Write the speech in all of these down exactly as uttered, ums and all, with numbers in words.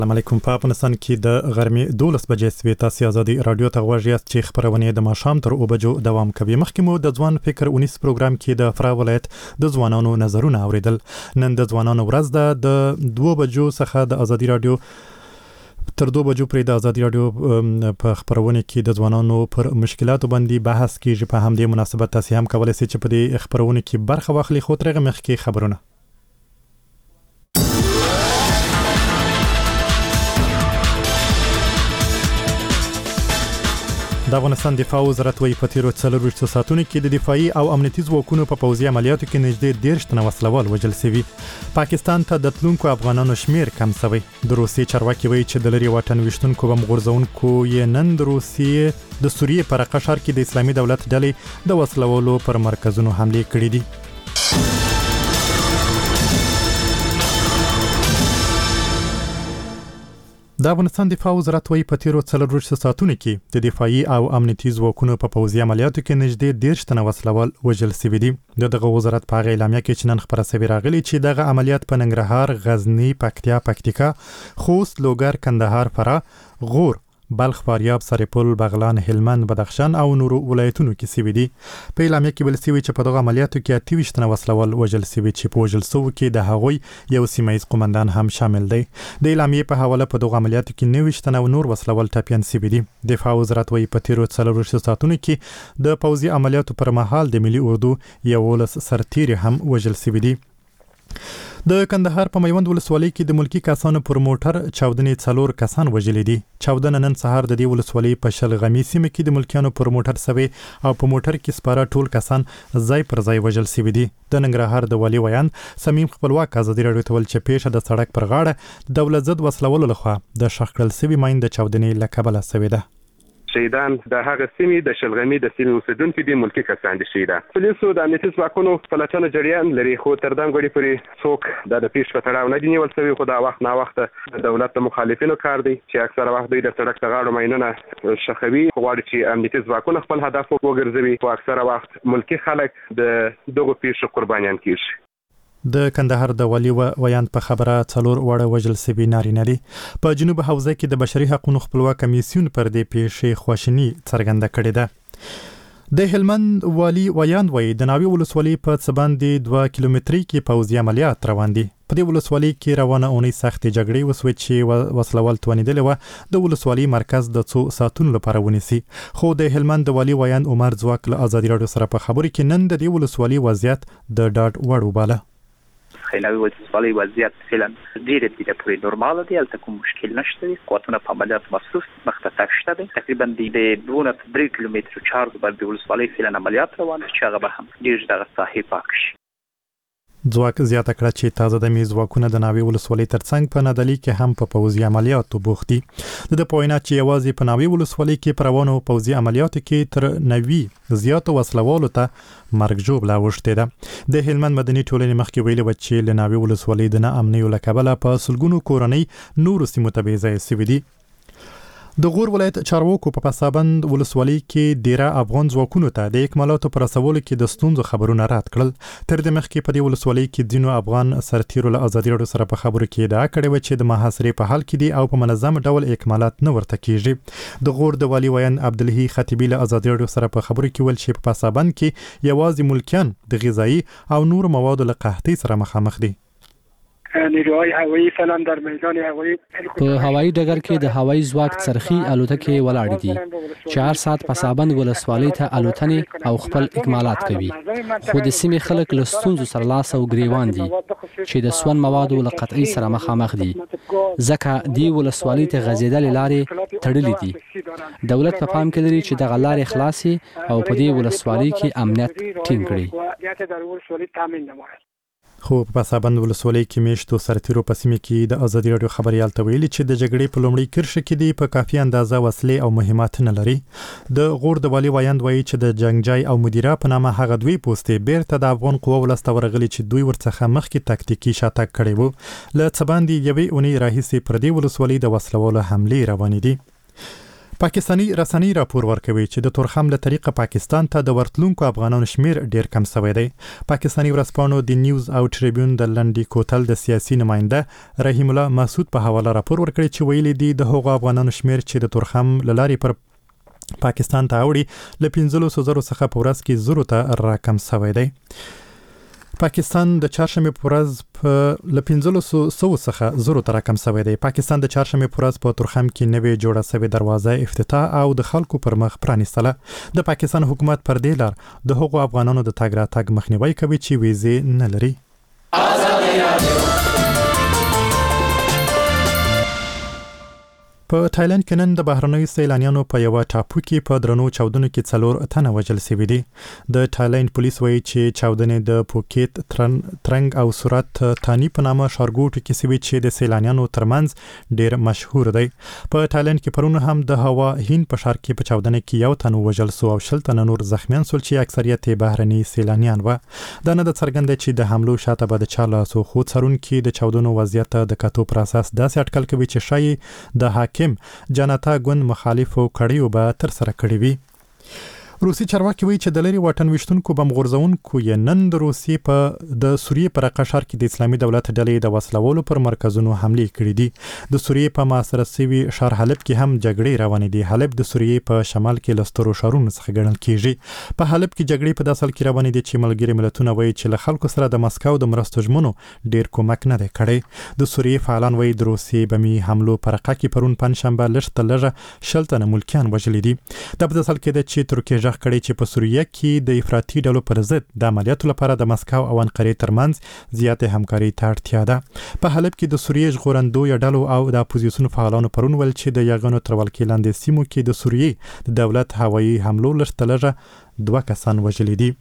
السلام علیکم. په افغانستان کې د غرمې دولس بجې سوي. تاسو ازادي رادیو ته غوږ یاست چې خبرونه د ماښام تر اوه بجو دوام کوي. مخکې مو د ځوان فکر اونیس پروګرام کې د فراه ولایت د ځوانانو نظرونه اوریدل. نن د ځوانانو ورځ ده. د دوه بجو څخه د ازادي رادیو تر دوه بجو پرې د ازادي رادیو په خبرونه کې د ځوانانو پر مشکلاتو باندې بحث کیږي. په همدې مناسبت تاسو هم کولای شئ چې په دې خبرونه کې برخه واخلئ. خو ترغه مخکې خبرونه د افغانستان دفاع وزارت وايي په تیرو څلورویشتو ساعتونو کې د دفاعي او امنیتي ځواکونو په پوځي عملیاتو کې نږدې دېرش تنه وسلوال وژل شوي. پاکستان ته د تلونکو افغانانو شمیر کم شوی. د روسیې چارواکي وايي چې د لري واټن وشتونکو بم غورځونکو یې نن د روسیې د سوریې په رقه ښار کې د اسلامي دولت ډلې د وسلوالو پر مرکزونو حمله کړې دي. د افغانستان دفاع وزارت وايي په تیرو څلورویشتو ساعتونو کې د دفاعي او امنیتي ځواکونو په پوځي عملیاتو کې نږدې دېرش تنه وسلوال وژل شوي دي. دغه وزارت په هغه اعلامیه کې چې نن خبره شوې راغلي چې دغه عملیات په ننګرهار، غزنی، پکتیا، پکتیکا، خوست، لوګر، کندهار، فراه، غور، بلخ، فاریاب، سرپل، بغلان، هلمند، بدخشان او نورو ولایتونو کې شوي دي. په اعلامیه کې ویل شوي چې په دغه عملیاتو کې اته ویشت تنه وسلوال وژل شوي چې په وژل شوو کې د هغوی یو سیمه ییز قومندان هم شامل دی. د اعلامیې په حواله په دغه عملیاتو کې نهه ویشت تنه نور وسلوال ټپیان شوي دي. دفاع وزارت وايي په تیرو څلورویشتو ساعتونو کې د پوځي عملیاتو پر مهال د ملي اردو یولس سرتیري هم وژل شوي دي. د کندهار په میوند ولسوالۍ کې د ملکی کسانو پر موټر چاودنې څلور کسان وژلي دي. چاودنه نن سهار د دې ولسوالۍ په شلغمي سیمه کې د ملکیانو پر موټر سوي او په موټر کې سپاره ټول کسان ځای پر ځای وژل شوي دي. د ننګرهار د والي ویان سمیم خپلواک ازادي راډیو ته ویل چې پیښه د سړک پر غاړه دولت ضد وسلوالو لخوا د شخ کړل شوي ماین د چاودنې له کبله شوې ده. شهیدان د هغه سیمې د شلغمي د سیمې اوسیدونکو دي ملکی کسان دي. شهیدان پولیسو د امنیتي ځواکونو په لټنه جریان لري خو تر دمګړي پورې څوک د پیښې په تړاو نه دي نیول شوي. خو دا وخت نا وخت د دولت د مخالفینو کار دی چې اکثره وخت دوی د سړک د غاړو ماینونه شخوي. غواړي چې امنیتي ځواکونه خپل هدف وګرځوي خو اکثره وخت ملکی خلک د دغو پیښو قربانیان کیږي. د کندهار د والي ویان په خبره څلور وړه وژل شوي نارینه دي. په جنوب حوزه کې د بشري حقوقو خپلواک کمیسیون پر دې پیښې خواشیني څرګنده کړې ده. د هلمند والي ویان وایي د ناوې ولسوالۍ په څه باندې دوه کیلومترۍ کې پوځي عملیات روان دي. په دې ولسوالۍ کې روانه اونۍ سختې جګړې وسوې چې وسلوال توانېدلې وه د ولسوالۍ مرکز د څو ساعتونو لپاره ونیسي. خو د هلمند د والي ویان عمر ځواک له ازادي راډیو سره په خبرو کې نن د دې ولسوالۍ وضعیت د ډاډ وړ وباله. خیلاوی ولسوالۍ وضعیت فعلا ډېر ډېر پورې نورمال دی. هلته کوم مشکل نشته دی. قوتونه په عملیات مصروف مختص شته دي. تقریبا د دوه نه درې کیلومترو چارج باندې ولسوالۍ فعلا عملیات روان دي چې هغه به هم ډېر دغه ساحې پاک شي. ځواک زیاته کړه چې تازه د میز ځواکونه د ناوې ولسوالۍ ترڅنګ په نادلي کې هم په پوځي عملیاتو بوخت دي. د په وینا چې یوازې په ناوې ولسوالۍ کې په روانو پوځي عملیاتو کې تر نوي زیاتو وسلوالو ته مرګ ژوبله اوښتې ده. د هلمند مدني ټولنې مخکې ویلي وه چې له ناوې ولسوالۍ د نه امنیو له کبله په سلګونو کورنۍ نورو سیمو ته بې ځایه شوي دي. د غور ولایت چارواکو په پسابند ولسوالۍ کې ډیره افغان ځواکونو ته د اکمالاتو پر رسولو کې د ستونزو خبرونه رد کړل. تر دې مخکې په دې ولسوالۍ کې ځینو افغان سرتیرو له ازادي راډیو سره په خبرو کې ادعا کړې وه چې د محاصرې په حال کې دي او په منظم ډول اکمالات نه ورته کیږي. د غور د والي ویان عبدالهی خطیبی له ازادي راډیو سره په خبرو کې ویل چې په پسابند کې یوازې ملکیان د غذایی او نور موادو له قحطۍ سره مخامخ دي. نیروهای هوایی فعلا در میدان هوایی په هوایی ډګر کې د هوایی ځواک څرخي الوتکې ولاړ دي. چهار ساعت پسابند ولسوالۍ ته الوتنې او خپل اکمالات کوي. خو د سیمې خلک له ستونزو سره لاس او ګریوان دي چې د سون موادو له قطعي سره مخامخ دي. ځکه دی ولسوالۍ ته غځېدلې لارې تړلې دي. دولت په پام کې لري چې دغه لارې خلاصي او په دې ولسوالۍ کې امنیت ټینګ کړي. خو په پسابند ولسوالۍ کې میشتو سرتیرو په سیمه کې د ازادي راډیو خبريال ته ویلي چې د جګړې په لومړي کرښه کې دی په کافي اندازه وسلې او مهمات نه لري. د غور د والي ویاند وایي چې د جنگجای او مدیره په نامه هغه دوی پوستې بیرته د افغان قوو ولسته ورغلي چې دوی ورڅخه مخکې تاکتیکي شاتګ کړی وو. له څه باندې یوې اونۍ راهیسې پر دې ولسوالۍ د وسلوالو حملې روانې دي. پاکستانی رسنۍ راپور ورکوي چې د تورخم له طریقه پاکستان ته د ورتلونکو افغانانو شمیر ډیر کم شوی دی. پاکستانی ورځپاڼو د نیوز او ټریبیون د لنډي کوتل د سیاسي نماینده رحیم الله مسعود په حواله راپور ورکړی چې ویلي دي د هغو افغانانو شمیر چې د تورخم لارې پر پاکستان ته اوړي له پنځلسو زرو څخه په ورځ کې زرو ته راکم شوی دی. پاکستان د چهارشنبه په ورځ په ل پنځلسو سو څخه زرو ته راکم شوی دی. پاکستان د چهارشنبه په ورځ په تورخم کې نوې جوړه شوې دروازه افتتاح او د خلکو پر مخ پرانیستله. د پاکستان حکومت پر دې لار د هغو افغانانو د تګ راتګ مخنیوي کوي چې ویزې نه لري. په تایلند کې نن د بهرنیو سیلانیانو په یو ټاپو کې په درنو چاودنو کې څلور تنه وژل شوي دي. د تایلند پولیس وایي چې چاودنې د پوکیت ترنګ او سورات تانی په نامه ښارګوټو کې شوي چې د سیلانیانو ترمنځ ډیر مشهور دی. په تایلند کې پرون هم د هوا هین په ښار کې په چاودنه کې یو تن وژل شو او شل تنه نور زخمیان شول چې اکثریت بهرني سیلانیان و. دا نه د څرګنده چې د حملو شاته به د چا لاسو خو څارونکي د چاودنو وضعیت د کتو پر اساس داسې اټکل کوي چې شاید د حاکم جانتا ګوند مخالفو کړیو به تر سره کړی وي. روسي چارواکي وایي چې د لري واټن وشتونکو بم غورځونکو یې نن د روسي په د سوریې پر قشر کې د اسلامي دولت ډلې د وسلوالو پر مرکزونو حمله کړې دي. د سوریې په محاصره شوي ښار حلب کې هم جګړې روانې دي. حلب د سوریې په شمال کې لسترو ښارونو څخه ګڼل کیږي. په حلب کې جګړې په داسل کې روانې دي چې ملګري ملتونه وایي چې له خلکو سره د مسکو د مرستو ژمنو ډیر کومک نه دی کړی. د سوریې فعالان وایي د روسي بمي حملو پر حق کې پرون پنځشنبه لږ لږه شل تنه ملکیان وژلي دي. د په داسل کې د چې ترکیه کړي چې په سوریه کې د افراطي ډلو پر ضد د عملیاتو لپاره د مسکو او انقرې ترمنځ زیاته همکاري ته اړتیا ده. په حلب کې د سوریې ژغورندوی ډلو او د اپوزیسیون فعالانو پرون ول چې د یاغونو تر ولکې لاندې سیمو کې د سوریې د دولت هوایي حملو لږ دوه کسان وژلي دي.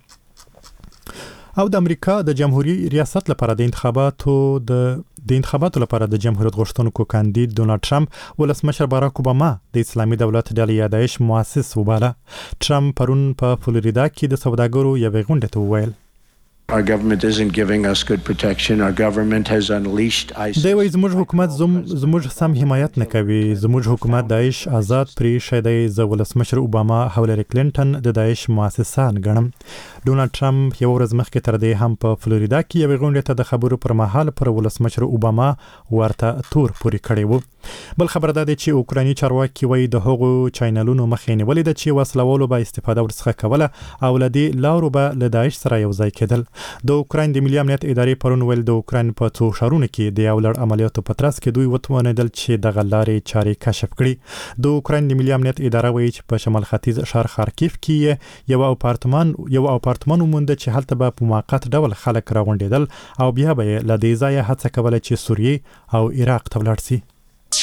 او د امریکا د جمهوریت ریاست لپاره د انتخاباتو د د انتخاباتو لپاره د جمهوریت غوښتونکو کاندید ډونالد ټرمپ ولسمشر باراک اوباما د اسلامي دولت ډلې یادایش مؤسس وباله. ټرمپ پرون په فلوریدا کې د سوداګرو یوې غونډې ته وویل Our government isn't giving us good protection. Our government has unleashed ISIS. دی وایي زموږ حکومت زموږ سم حمایت نه کوي. زموږ حکومت داعش آزاد پرې شوی. زه ولسمشر اوباما او هیلری کلینټن د داعش مؤسسان ګڼم. ډونالد ټرمپ یو ورځ مخکې تر دې هم په فلوریدا کې یوې غونډې ته د خبرو پر مهال پر ولسمشر اوباما ورته تور پورې کړی و. بل خبر ده چې اوکراني چارواکي وایي د هغو چینلونو مخې نیولې ده چې وسلوالو به استفاده ورڅخه کوله او له دې لارو به له داعش سره یو ځای کېدل. د اوکراین د ملي امنیت ادارې پرون ویل د اوکراین په څو ښارونو کې د یو لړ عملیاتو په ترڅ کې دوی وتوانېدل چې دغه لارې چارې کشف کړي. د اوکراین د ملي امنیت اداره وایي چې په شمال ختیځ ښار خارکیف کې یو اپارتمان یو اپارتمان وموند چې هلته به په موقت ډول خلک راغونډېدل او بیا به له دې ځایه هڅه کوله چې سوریې او عراق ته ولاړ شي.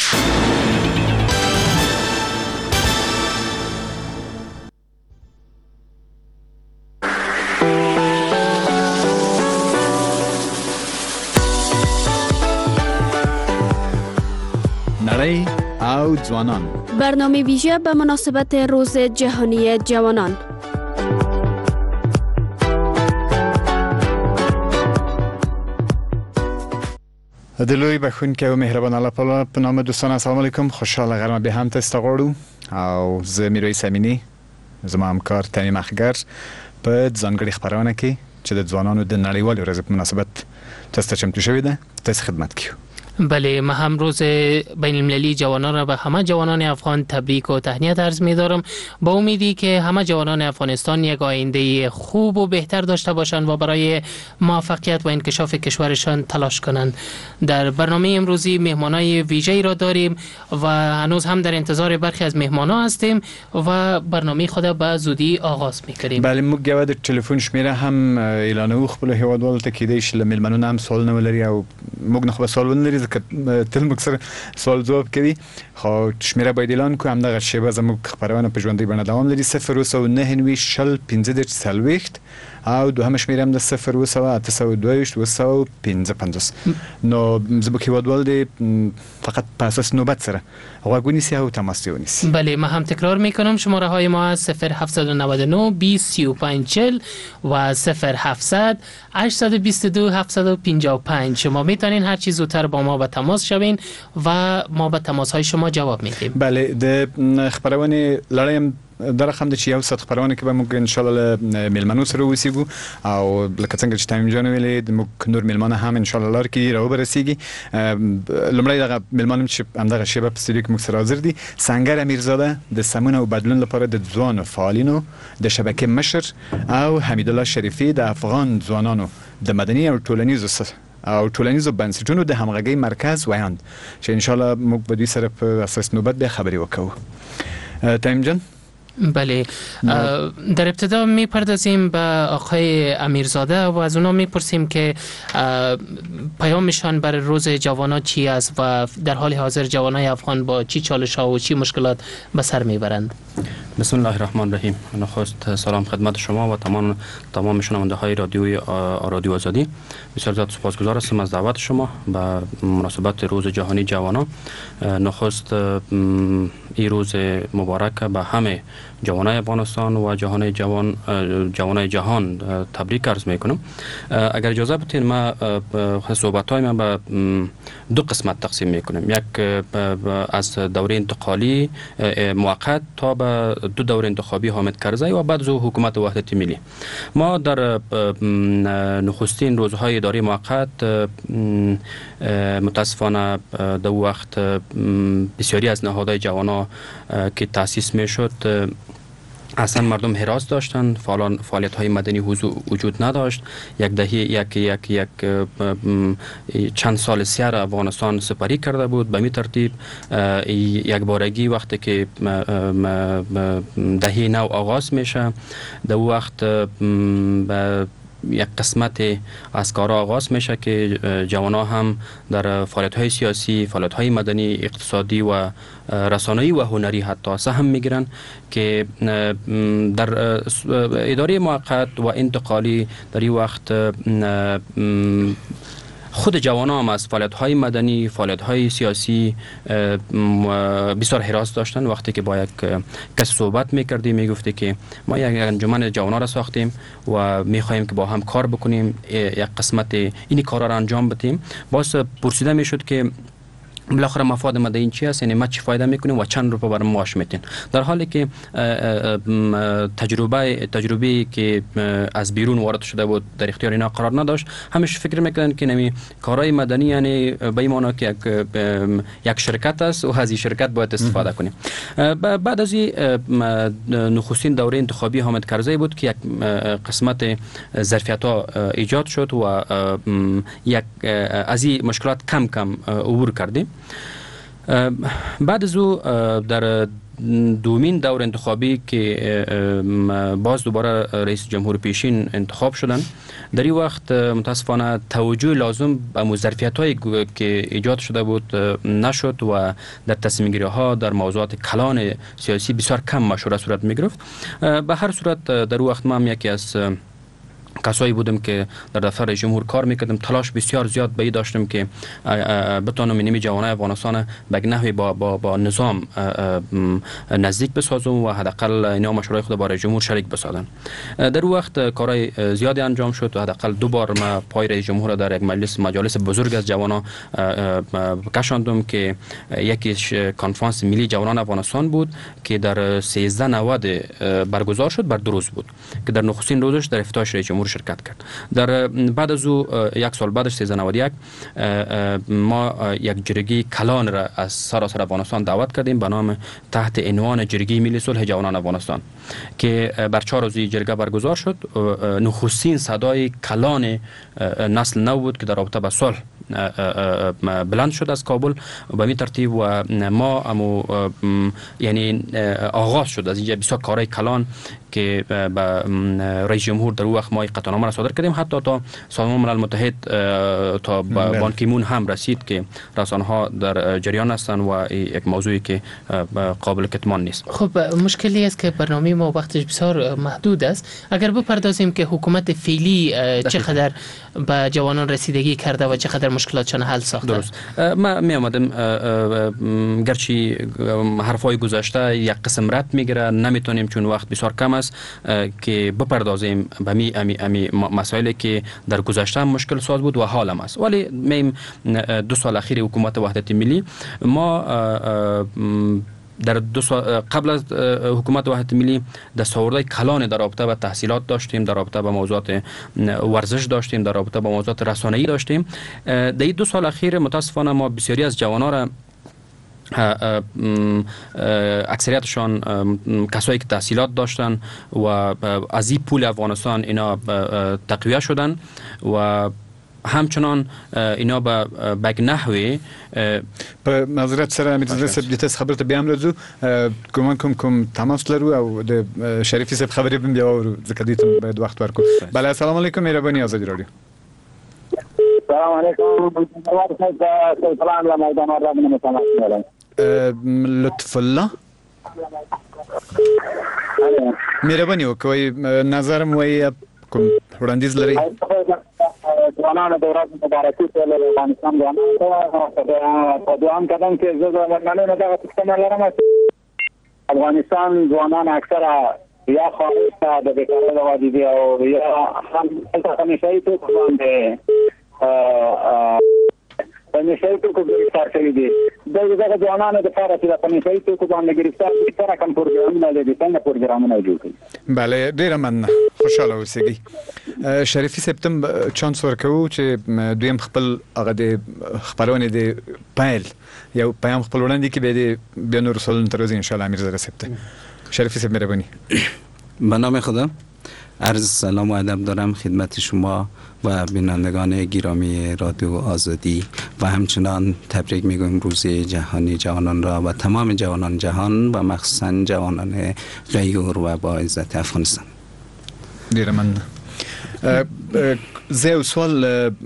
او جوانان برنامه ویژه به مناسبت روز جهانی جوانان. د لوی بخښونکي او مهربان الله په نام دوستان السلام علیکم. خوشحاله غرمه به هم تاسو غواړو او زه میرویس امینی زما همکار تنیم اخگر په ځانګړي خبرونه کې چې د ځوانانو د نړیوالې ورځې په مناسبت تاسو ته چمتو شوی ده تاسو خدمت کوي. بله، ما هم روز بین المللی جوانان را به همه جوانان افغان تبریک و تهنیت عرض می دارم با امیدی که همه جوانان افغانستان یک آینده خوب و بهتر داشته باشند و برای موفقیت و انکشاف کشورشان تلاش کنند. در برنامه امروزی مهمانای ویژه‌ای را داریم و هنوز هم در انتظار برخی از مهمانا هستیم و برنامه خود به زودی آغاز می‌کنیم. بله، موږ یو د ټلیفون شمیره هم اعلانو خپل هیوادوالو ته کېدای شي لملمنو هم سوال نه ولري او موږ نه خو سوال ولري که تل مکسر سوال جواب کوي. خو شمیره باید اعلان کو هم دغه شیبه زموږ خبرونه په ژوندۍ بڼه دوام لري. صفر اوسه نهه نوي شل پنځه دېرش څلوېښت او دوهم شمیر هم د صفر و سوه اته سوه دویشت و سوه پنځه پنځوس. نو زه به هیوادوال دی فقط په اساس نوبت سره غوږ ونیسي او تماس ونیسي. بله، ما هم تکرار میکنم شماره های ما صفر هفتصد و نود و نه بیست سی و پنج چهل و صفر هفتصد هشتصد و بیست و دو هفتصد و پنجاه و پنج. شما میتونین هر چیز زودتر با ما به تماس شوین و ما به تماس های شما جواب میدیم. بله، د خبرونه لړیم در رقم د چې یو سات خبرونه کې به موږ ان شاء الله میلمنو سره وسیګو او لکه څنګه چې تایم جان ویلې د موږ نور میلمنه هم ان شاء الله لار کې راو برسیږي. لمړی دغه میلمنو چې همدغه شیبه په استودیو کې موږ سره حاضر دي سنگر امیرزاده د سمون او بدلون لپاره د ځوان فعالینو د شبکه مشر او حمیدالله شریفی د افغان ځوانانو د مدني او ټولنیزو او ټولنیزو بنسټونو د همغږي مرکز وایاند چې ان شاء الله موږ به دوی سره په اساس نوبت به خبري وکړو. تایم جان. بله، در ابتدا میپردازیم به آقای امیرزاده و از اونا میپرسیم که پیامشان برای روز جوانان چی است و در حال حاضر جوانای افغان با چی چالش ها و چی مشکلات به سر میبرند. بسم الله الرحمن الرحیم. نخست سلام خدمت شما و تمام تمام شنونده های رادیوی رادیو آزادی. بسیار زیاد سپاسگزار هستم از دعوت شما به مناسبت روز جهانی جوانان. نخست این روز مبارک به همه جوانای افغانستان و جهان جوان جوانای جهان تبریک عرض میکنم. اگر اجازه بدین ما صحبت های من به دو قسمت تقسیم میکنم. یک از دوره انتقالی موقت تا به دو دوره انتخابی حامد کرزی و بعد زو حکومت وحدت ملی. ما در نخستین روزهای اداره موقت متاسفانه در وقت بسیاری از نهادهای جوانا که تأسیس میشد اصلا مردم حراس داشتند، فعالیت های مدنی وجود نداشت. یک دهه یک یک یک چند سال سیر افغانستان سپری کرده بود. به می ترتیب یک بارگی وقتی که دهه نو آغاز میشه در وقت یک قسمت از کارها آغاز میشه که جوانا هم در فعالیت‌های سیاسی، فعالیت‌های مدنی، اقتصادی و رسانه‌ای و هنری حتی سهم میگیرن که در اداره موقت و انتقالی در این وقت خود جوانان هم از فعالیت‌های مدنی، فعالیت‌های سیاسی بسیار حراس داشتن. وقتی که با یک کس صحبت می‌کردیم میگفته که ما یک انجمن جوانان را ساختیم و می‌خوایم که با هم کار بکنیم، یک قسمت این کارا را انجام بدیم. باز پرسیده میشد که بالاخره مفاد مدنی چی است، یعنی ما چی فایده میکنیم و چند روپیه برام معاش میتین. در حالی که تجربه تجربه که از بیرون وارد شده بود در اختیار اینا قرار نداشت، همش فکر میکنن که نمی کارهای مدنی یعنی به این معنی که یک یک شرکت است و از این شرکت باید استفاده کنیم. بعد از این نخستین دوره انتخابی حامد کرزی بود که یک قسمت ظرفیت ها ایجاد شد و یک از این مشکلات کم کم عبور کردیم. بعد از او در دومین دور انتخابی که باز دوباره رئیس جمهور پیشین انتخاب شدن، در این وقت متاسفانه توجه لازم به ظرفیت‌هایی که ایجاد شده بود نشد و در تصمیم گیری ها در موضوعات کلان سیاسی بسیار کم مشوره صورت می‌گرفت. به هر صورت در وقت ما هم یکی از کسایی بودم که در دفتر رئیس جمهور کار میکردم. تلاش بسیار زیاد به این داشتم که بتونم نیمی جوانای افغانستان به نحوی با با با نظام نزدیک بسازم و حداقل اینا مشورای خود با رئیس جمهور شریک بسازن. در وقت کارهای زیادی انجام شد و حداقل دو بار ما پای رئیس جمهور در یک مجلس مجالس بزرگ از جوانا کشاندم که یکیش کنفرانس ملی جوانان افغانستان بود که در سیزده نود برگزار شد، بر دو روز بود که در نخستین روزش در افتتاحش رئیس جمهور شرکت کرد. در بعد از او یک سال بعدش سیزده نود و یک ما یک جرگه کلان را از سراسر افغانستان دعوت کردیم به نام تحت عنوان جرگه ملی صلح جوانان افغانستان که بر چهار روزی جرگه برگزار شد. نخستین صدای کلان نسل نو بود که در رابطه با صلح بلند شد از کابل. به می ترتیب و ما امو یعنی آغاز شد از اینجا بسیار کارهای کلان که به رئیس جمهور در وقت ما قطعنامه را صادر کردیم، حتی تا سازمان ملل متحد تا بان کی مون هم رسید که رسانه‌ها در جریان هستند و یک موضوعی که قابل کتمان نیست. خب مشکلی است که برنامه ما وقتش بسیار محدود است. اگر بپردازیم که حکومت فعلی چقدر به جوانان رسیدگی کرده و چقدر مشکلاتشان حل ساخته. درست. ما می آمدم گرچه حرفای گذشته یک قسم رد میگیره، نمیتونیم چون وقت بسیار کم است که بپردازیم به می امی امی مسائلی که در گذشته مشکل ساز بود و حال هم است. ولی میم دو سال اخیر حکومت وحدت ملی ما در دو سال قبل از حکومت وحدت ملی دستاوردهای کلان در رابطه با تحصیلات داشتیم، در رابطه با موضوعات ورزش داشتیم، در رابطه با موضوعات رسانه‌ای داشتیم. در این دو سال اخیر متاسفانه ما بسیاری از جوانان را اکثریتشان کسایی که تحصیلات داشتن و از این پول افغانستان اینا تقویه شدن و همچنان اینا به بگ نحوی په معذرت سره امیر صاحب د تاسو خبرته بیا هم راځو. ګومان کوم کوم تماس لرو او د شریفي صاحب خبرې به بیا ورو ځکه دې ته باید وخت ورکړو. بله السلام علیکم، مهرباني آزادي رادیو. السلام علیکم، سلام لا میدان را من لطف الله مهرباني وکوي نظر مو یې کوم وړاندیز لري؟ ځوانانو د ورځې مبارکي ټول افغانستان ځوانانو ته په دوام قدم کې زه د مننې دغه پوښتنه لرم. افغانستان ځوانان اکثره یا خارج ته د بیکارۍ له وجې دي او یا هم دلته همیشهیي توکو باندې همیشهیي توکو ګرفتار شوي دي. دغه ځوانانو دپاره چې د همیشهیي توکو باندې ګرفتار دي څه رقم پروګرامونه لري، څنګه پروګرامونه جوړ کړي؟ بله ډېره مننه، خوشحاله اوسئ. شریفي صاحب ته چانس ورکوو چې دویم خپل هغه د خپرونې د پیل یو پیام خپل وړاندې کړي، بیا بیا نور سوالونه ته راځي انشاءالله. امیرزاده صاحب ته شریفی صاحب مهربانی. به نام خدا عرض سلام و ادب دارم خدمت شما و بینندگان گرامی رادیو آزادی و همچنان تبریک میگویم روز جهانی جوانان را و تمام جوانان جهان و مخصوصا جوانان غیور و با عزت افغانستان. ډیره مننه. زه یو سوال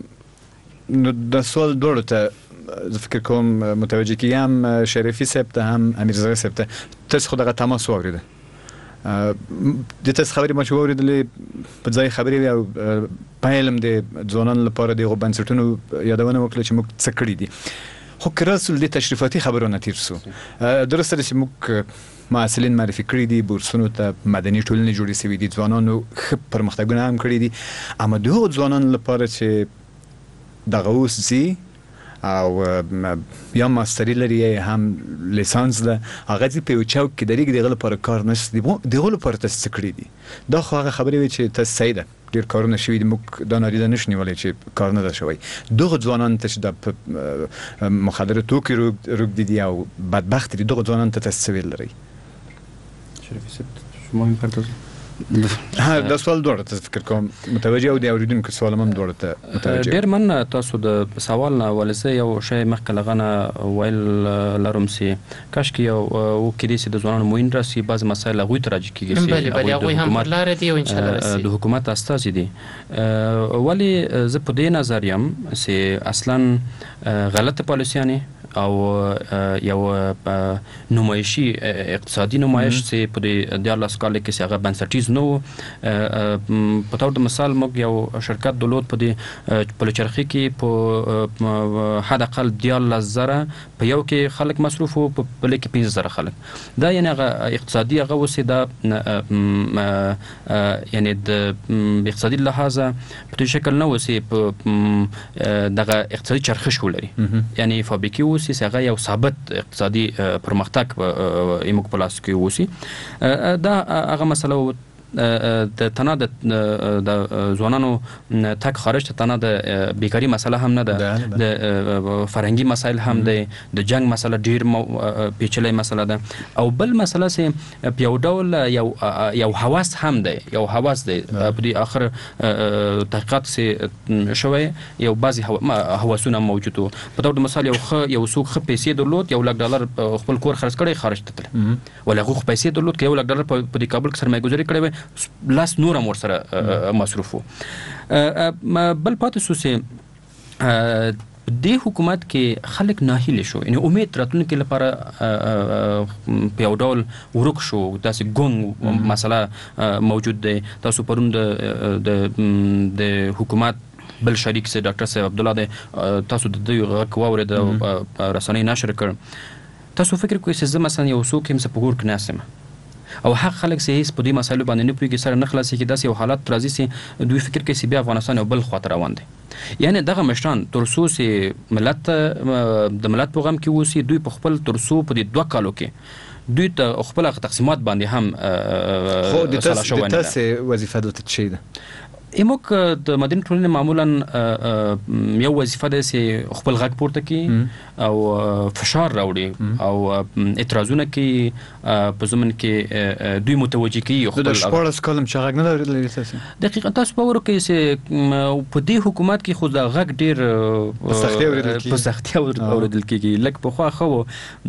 د سوال دوړو ته فکر کوم متوجه کیم شریفی صاحب ته هم امیرزاده صاحب ته. تاسو خو دغه تماس واورېده، د تاسو خبرې ما چې واورېدلې په ځای خبرې او پیلم د ځوانانو لپاره دغه بنسټونو یادونه وکړه چې موږ څه کړي دي. خو که رسول د تشریفاتي خبرونه تیر سو، درسته چې موږ محصلین معرفي کړي دي، بورسونو ته مدني ټولنې جوړې شوي دي، ځوانانو ښه پرمختګونه هم کړي دي، اما دغه ځوانانو لپاره چې دغه اوس ځي او یا ماستری لري هم لیسانس ده، هغه دې په یو چوک کې درېږي، دغه لپاره کار نشته دي، دغه لپاره تاسو څه کړي دي؟ دا خو هغه خبرې وي چې تاسو صحیح ده ډېر کارونه شوي دي، موږ دا نادیده نشو نیولی چې کار نه ده شوی. دغه ځوانانو ته چې د مخدره توکي روږدي دي او بدبخت دي، دغه ځوانانو ته تاسو څه ویل لرئ؟ شریفي صاحب شما هم پردازئ. ها دا سوال دوړه ته فکر کوم متوجه او د اوریدونکو سوال هم دوړه ته متوجه. ډیر من تاسو د سوال نه ولسه یو شی مخکې لغنه ویل لرم سي کاش کې یو و کېدې سي د ځوانانو موین راسي بعض مسایل هغوی ته راجع کیږي سي بله بله هغوی هم پر لاره دي او ان شاء الله راسي د حکومت استازي دي. ولی زه په دې نظر یم سي اصلا غلط پالیسیانه او یو نمایشی اقتصادي نمایش چې په دې دیارلس کال کې څنګه بنسټیز نو په تور د مثال موږ یو شرکت دولت په دې پلوچرخي کې په حد اقل دیارلس زره په یو کې خلک مصروف او په بل کې پنځه زره خلک. دا یعنی هغه اقتصادي هغه وسه دا یعنی د اقتصادي لحاظه په شکل نه وسه په دغه اقتصادي چرخش ولري، یعنی فابریکې وسی څنګه یو ثابت اقتصادي پرمختګ ایموک پلاس کې وسی. دا هغه مسله د تنه د ځوانانو تک خارج ته تنه د بیکاری مسله هم نه ده، د فرهنګي مسایل هم ده، د جنگ مسله ډیر پیچلې مسله ده، او بل مسله سه په یو ډول یو یو حواس هم ده، یو حواس ده په دې اخر تحقیقات سه شوی یو بعضی حواسونه موجودو. په توګه مثال یو خ یو سوق خ پیسې درلود، یو لک ډالر خپل کور خرڅ کړي خارج ته تل، ولا خو پیسې درلود کې یو لک ډالر په دې کابل کې سرمایه‌ګذاري کړې وي، لاس نور امور سره مصرفو. بل پاتې سو سه د حکومت کې خلک ناهیله شو، یعنی امید راتلونکي لپاره په یو ډول ورک شو، داسې ګونګ مسله موجود دی. تاسو پرون د د حکومت بل شریک سه ډاکټر صاحب عبد الله دی، تاسو د دوی غږ واورید او رسنۍ نشر کړ. تاسو فکر کوئ چې زه مثلا یو څوک هم څه په ګور کې ناسم او حق خلک سه هیڅ په دې مسایلو باندې نه پوهیږي، سره نه خلاصي کې داسې یو حالت راځي چې دوی فکر کوي چې بیا افغانستان یو بل خواته روان دی. یعنی دغه مشران ترڅو چې ملت د ملت په غم کې اوسي، دوی په خپل ترڅو په دې دوه کالو کې دوی ته خپل تقسیمات باندې هم خو د تاسو وظیفه د تشي ده. ایموک د مدني ټولنې معمولا یو وظیفه ده چې خپل غږ پورته کړي او فشار راوړي او اعتراضونه کوي، په ضمن کې دوی متوجه کوي خپل د شپږ کلم چې غږ نه لري تاسو. دقیقاً تاسو په ورو کې چې په دې حکومت کې خو د غږ ډیر په سختي اوریدل کېږي، لکه په خو خو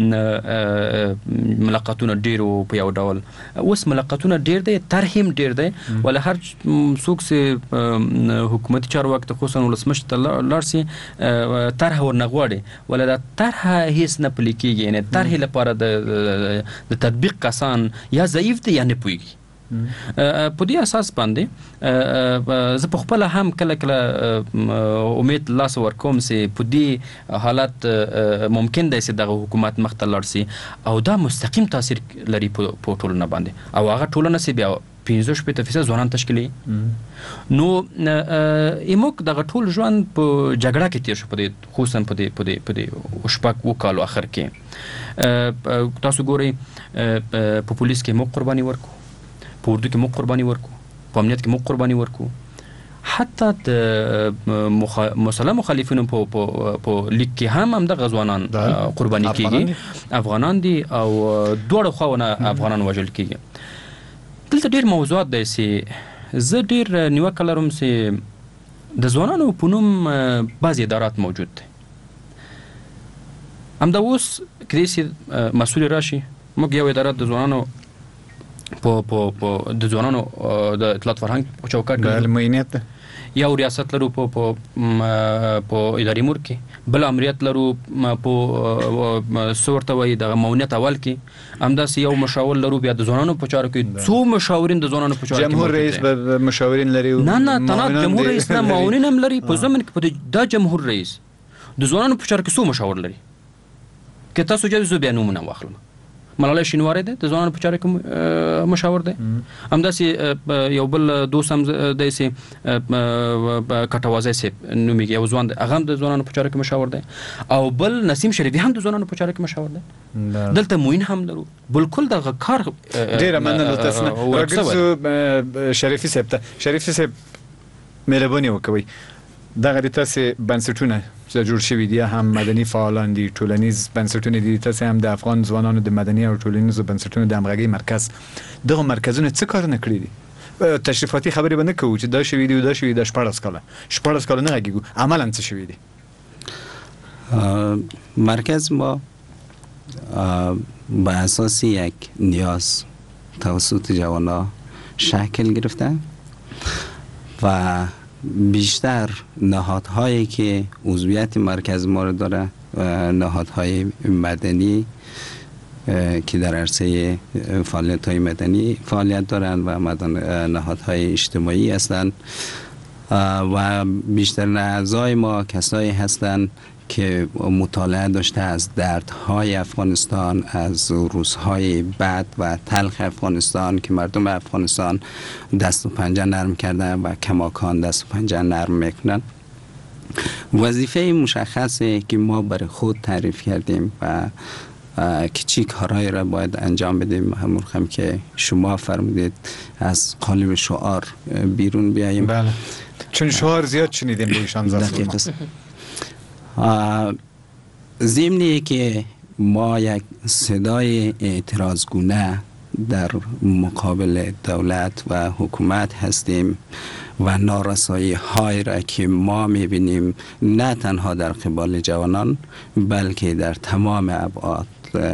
ملاقاتونه ډیر او په یو ډول اوس ملاقاتونه ډیر دي، ترهم ډیر دي، ولا هر څوک سه حکومتي چارواکي ته خصوصا ولسمشر ته لاړ سي طرح ورنغواړي، ولا دا طرح هیڅ نه پلي کېږي، یعنی طرح لپاره د د تطبیق کسان یا ضعیف دي یا نه پوهیږي. په دې اساس باندې زه په خپل هم کله کله امید لاس ورکوم چې په دې حالت ممکن دی چې دغه حکومت مخ ته لاړ سي او دا مستقیم تاثیر لري په ټولنه باندې، او هغه ټولنه چې بیا پنځه شپږ فیصد ځوانان تشکیلي. نو ایموک دغه ټول ژوند په جګړه کې تیر شو، په دې خصوصا په دې په دې په دې شپږ وکالو اخر کې تاسو ګورئ په پولیس کې مو قرباني ورکو، په اردو کې مو قرباني ورکو، په امنیت کې مو قرباني ورکو، حتی د مسلح مخالفینو په په لیک کې هم هم د غزوانان قرباني کیږي، افغانان دي او دوړ خواونه افغانان وژل کیږي. دلته ډیر موضوعات دي چې زه ډیر نیوکه لرم چې د ځوانانو په نوم بعضې ادارات موجود دي. همدا اوس کېدای شي مسؤل راشي، موږ یو اداره د ځوانانو په په د ځوانانو د اطلاعات فرهنګ په چوکاټ کې معینیت ده، یو ریاست لرو په په په اداري امور کې، بل امریت لرو په صورت وای د مونیت اول کې، همداسې یو مشاور لرو بیا د ځوانانو په چارو کې، څو مشاورین د ځوانانو په چارو کې، جمهور رئیس به مشاورین لري، نه نه تنه جمهور رئیس نه معاونین هم لري. په ضمن کې په دا جمهور رئیس د ځوانانو په چارو کې څو مشاور لري، که تاسو جواب زو بیا نومونه واخلم. ملالۍ شینواری ده د ځوانانو په چارو کې مشاور ده، همداسې یو بل دوست هم دی چې کټوازی صاحب نومیږي، یو ځوان دی هغه هم د ځوانانو په چارو کې مشاور دی، او بل نسیم شریفي هم د ځوانانو په چارو کې مشاور دی. دلته موین هم لرو، بالکل دغه کار ډېره مننه تاسو نه راګرځو شریفي صاحب ته. شریفي صاحب مهرباني وکوئ، دغه د تاسې بنسټونه چې جوړ شوي دي هم مدني فعالان دي، ټولنیز بنسټونه دي، تاسې هم د افغان ځوانانو د مدني او ټولنیزو بنسټونو د همغږۍ مرکز، دغه مرکزونه څه کارونه کړي دي؟ تشریفاتي خبرې به نه کوو چې دا شوي دي او دا شوي دا شپاړس کاله شپاړس کاله نه غږیږو، عملا څه شوي دي؟ مرکز ما به اساس یک نیاز توسط جوانان شکل گرفته و بیشتر نهادهایی که عضویت مرکز ما رو داره و نهادهای مدنی که در عرصه فعالیت‌های مدنی فعالیت دارند و نهادهای اجتماعی هستند و بیشتر اعضای ما کسایی هستند که مطالعه داشته از دردهای افغانستان، از روزهای بد و تلخ افغانستان که مردم افغانستان دست و پنجه نرم کردن و کماکان دست و پنجه نرم میکنن. وظیفه مشخصی که ما برای خود تعریف کردیم و که چی کارهایی را باید انجام بدیم. همون هم که شما فرمودید از قالب شعار بیرون بیاییم. بله، چون شعار زیاد شنیدیم به ایشان دقیق است. ضمنی که ما یک صدای اعتراضگونه در مقابل دولت و حکومت هستیم و نارسایی های را که ما میبینیم نه تنها در قبال جوانان بلکه در تمام ابعاد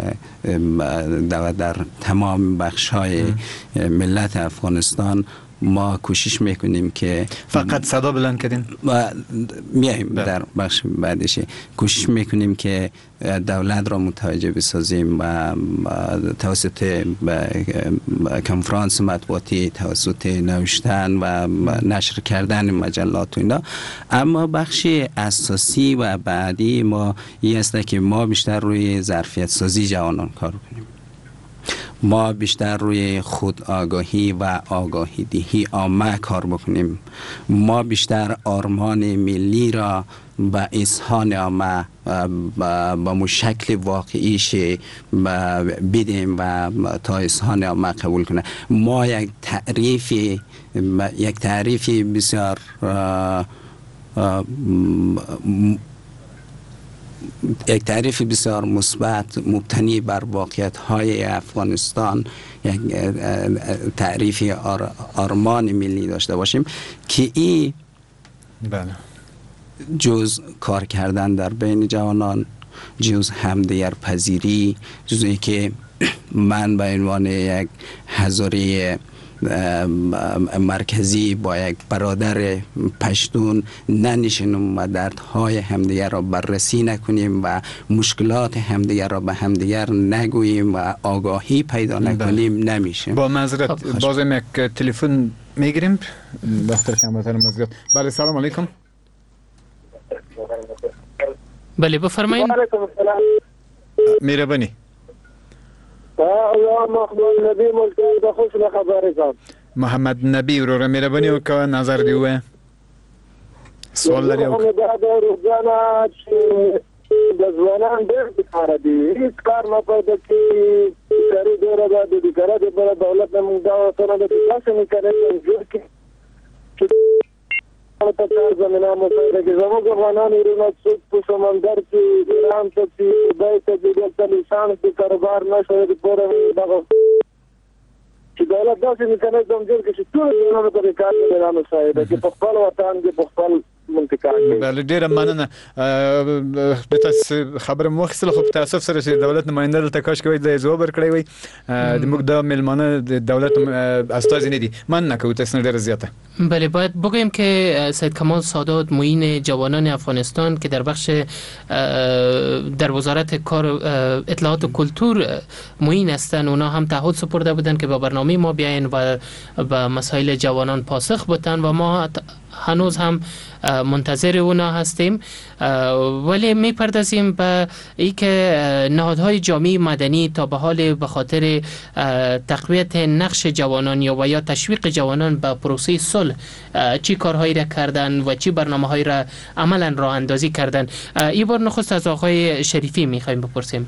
و در تمام بخش های ملت افغانستان ما کوشش میکنیم که فقط صدا بلند کردین و میایم در بخش بعدش کوشش میکنیم که دولت را متوجه بسازیم و توسط کنفرانس مطبوعاتی، توسط نوشتن و نشر کردن مجلات و اینا. اما بخش اساسی و بعدی ما این است که ما بیشتر روی ظرفیت سازی جوانان کار کنیم. ما بیشتر روی خود آگاهی و آگاهی دهی عامه کار بکنیم. ما بیشتر آرمان ملی را به اذهان عامه با مشکل واقعیش بدیم و تا اذهان عامه قبول کنه. ما یک تعریف یک تعریف بسیار یک تعریف بسیار مثبت مبتنی بر واقعیت های افغانستان، یک تعریف آر آرمان ملی داشته باشیم که این بله. جز کار کردن در بین جوانان، جز همدیگر پذیری، جز که من به عنوان یک هزاره مرکزی با یک برادر پشتون ننشینیم و دردهای همدیگر را بررسی نکنیم و مشکلات همدیگر را به همدیگر نگوییم و آگاهی پیدا نکنیم نمیشه. با معذرت بازم یک تلفن میگیریم دکتر کمباتر مزگرد. بله سلام علیکم. بله بفرمایید. مهربانی. محمد نبی ملکی به خوش خبر کن. محمد نبی رو را مهربانی و که نظر دیوه سوال داری او که در روزانه چه دزوانان دیر بکاره دی هیچ کار نپایده که سری دوره باید بکاره دی برای دولت نمونده و سنه دی کسی میکنه جور که تا کار زمینه مسایده که زمان گفانان ایرونات سود پو سمندر که ایران تا که باید دیگر تلیسان که کاربار نشده پوره بگو که دولت داسی میکنه دمجور که طول دونانو تا کار زمینه مسایده که پخپال وطن که پخپال منطقه بله ډیره مننه. به تاسو خبره مو خسته خو په تاسف سره چې دولت نماینده دلته کاش کوي د جواب ورکړی وي د موږ د ملمانه د دولت استازي نه دي. مننه کوي تاسو ډیره زیاته. بله باید بگویم که سید کمال سادات معین جوانان افغانستان که در بخش در وزارت کار اطلاعات و کلتور معین هستند، اونا هم تعهد سپرده بودن که با برنامه ما بیاین و به مسائل جوانان پاسخ بدن و ما هنوز هم منتظر اونا هستیم. ولی میپردازیم به ای که نهادهای جامعه مدنی تا به حال به خاطر تقویت نقش جوانان یا و یا تشویق جوانان به پروسه صلح چی کارهایی را کردن و چی برنامه‌هایی را عملا راه اندازی کردن. این بار نخست از آقای شریفی میخوایم بپرسیم.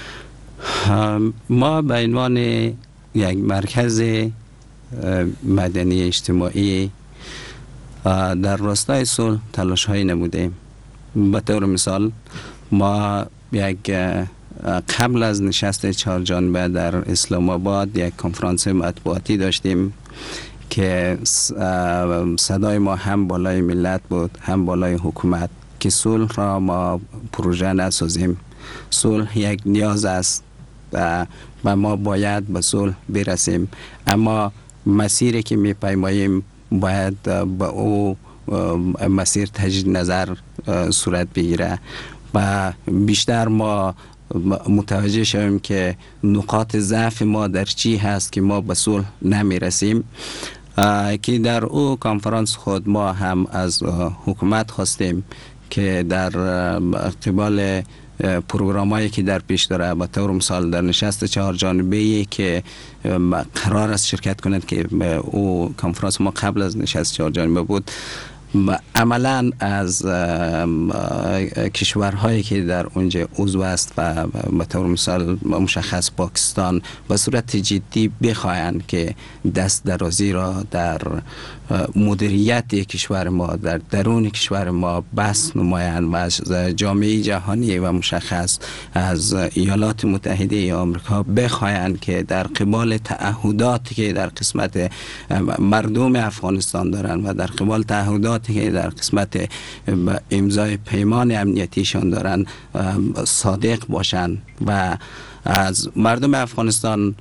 ما به عنوان یک مرکز مدنی اجتماعی در راستای صلح تلاش های نمودیم. به طور مثال ما یک قبل از نشست چهار جانبه در اسلام آباد یک کنفرانس مطبوعاتی داشتیم که صدای ما هم بالای ملت بود هم بالای حکومت که صلح را ما پروژه نسازیم. صلح یک نیاز است و ما باید به صلح برسیم، اما مسیری که میپیماییم باید با او مسیر تجدید نظر صورت بگیره و بیشتر ما متوجه شویم که نقاط ضعف ما در چی هست که ما به صلح نمیرسیم. که در او کنفرانس خود ما هم از حکومت خواستیم که در قبال پروگرام هایی که در پیش داره، به طور مثال در نشست چهار جانبه‌ای که قرار است شرکت کند که او کنفرانس ما قبل از نشست چهار جانبه بود، عملا از کشورهایی که در اونجا عضو است و به طور مثال مشخص پاکستان به صورت جدی بخواهند که دست درازی را در مدیریت کشور ما در درون کشور ما بس نمایند و از جامعه جهانی و مشخص از ایالات متحده آمریکا بخواهند که در قبال تعهداتی که در قسمت مردم افغانستان دارند و در قبال تعهداتی که در قسمت امضای پیمان امنیتیشان دارند صادق باشند و از مردم افغانستان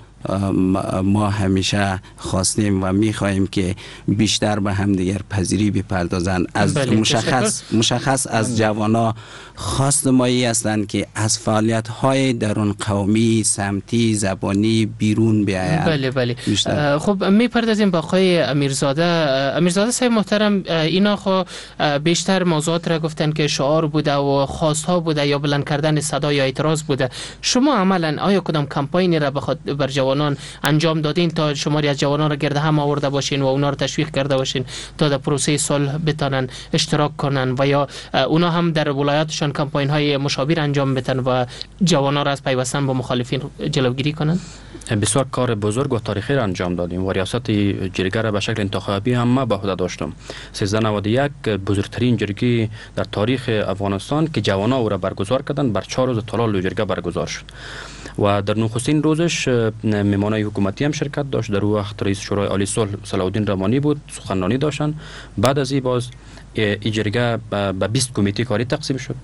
ما همیشه خواستیم و میخواهیم که بیشتر به همدیگر پذیری بپردازند. از بله، مشخص مشخص از جوانا خواست مایی هستند که از فعالیت های درون قومی سمتی زبانی بیرون بیایند. بله بله بیشتر. خب میپردازیم با آقای امیرزاده. امیرزاده صاحب محترم، اینا خو بیشتر موضوعات را گفتن که شعار بوده و خواست ها بوده یا بلند کردن صدا یا اعتراض بوده. شما عملا آیا کدام کمپاینی را بخواد بر جوانان انجام دادین تا شماری از جوانان را گرد هم آورده باشین و اونا را تشویق کرده باشین تا در پروسه صلح بتانن اشتراک کنن و یا اونا هم در ولایاتشان کمپاین های مشابه انجام بدن و جوانان را از پیوستن با مخالفین جلوگیری کنن؟ بسیار کار بزرگ و تاریخی را انجام دادیم و ریاست جرگه را به شکل انتخابی هم ما به عهده داشتم. سیزده نود و یک بزرگترین جرگه در تاریخ افغانستان که جوانان او را برگزار کردند، بر چهار روز طلال جرگه برگزار شد و در نخستین روزش میمانای حکومتی هم شرکت داشت. در اون وقت رئیس شورای عالی صلح صلاح الدین رحمانی بود، سخنرانی داشتن. بعد از این باز این جرگه به بیست کمیته کاری تقسیم شد.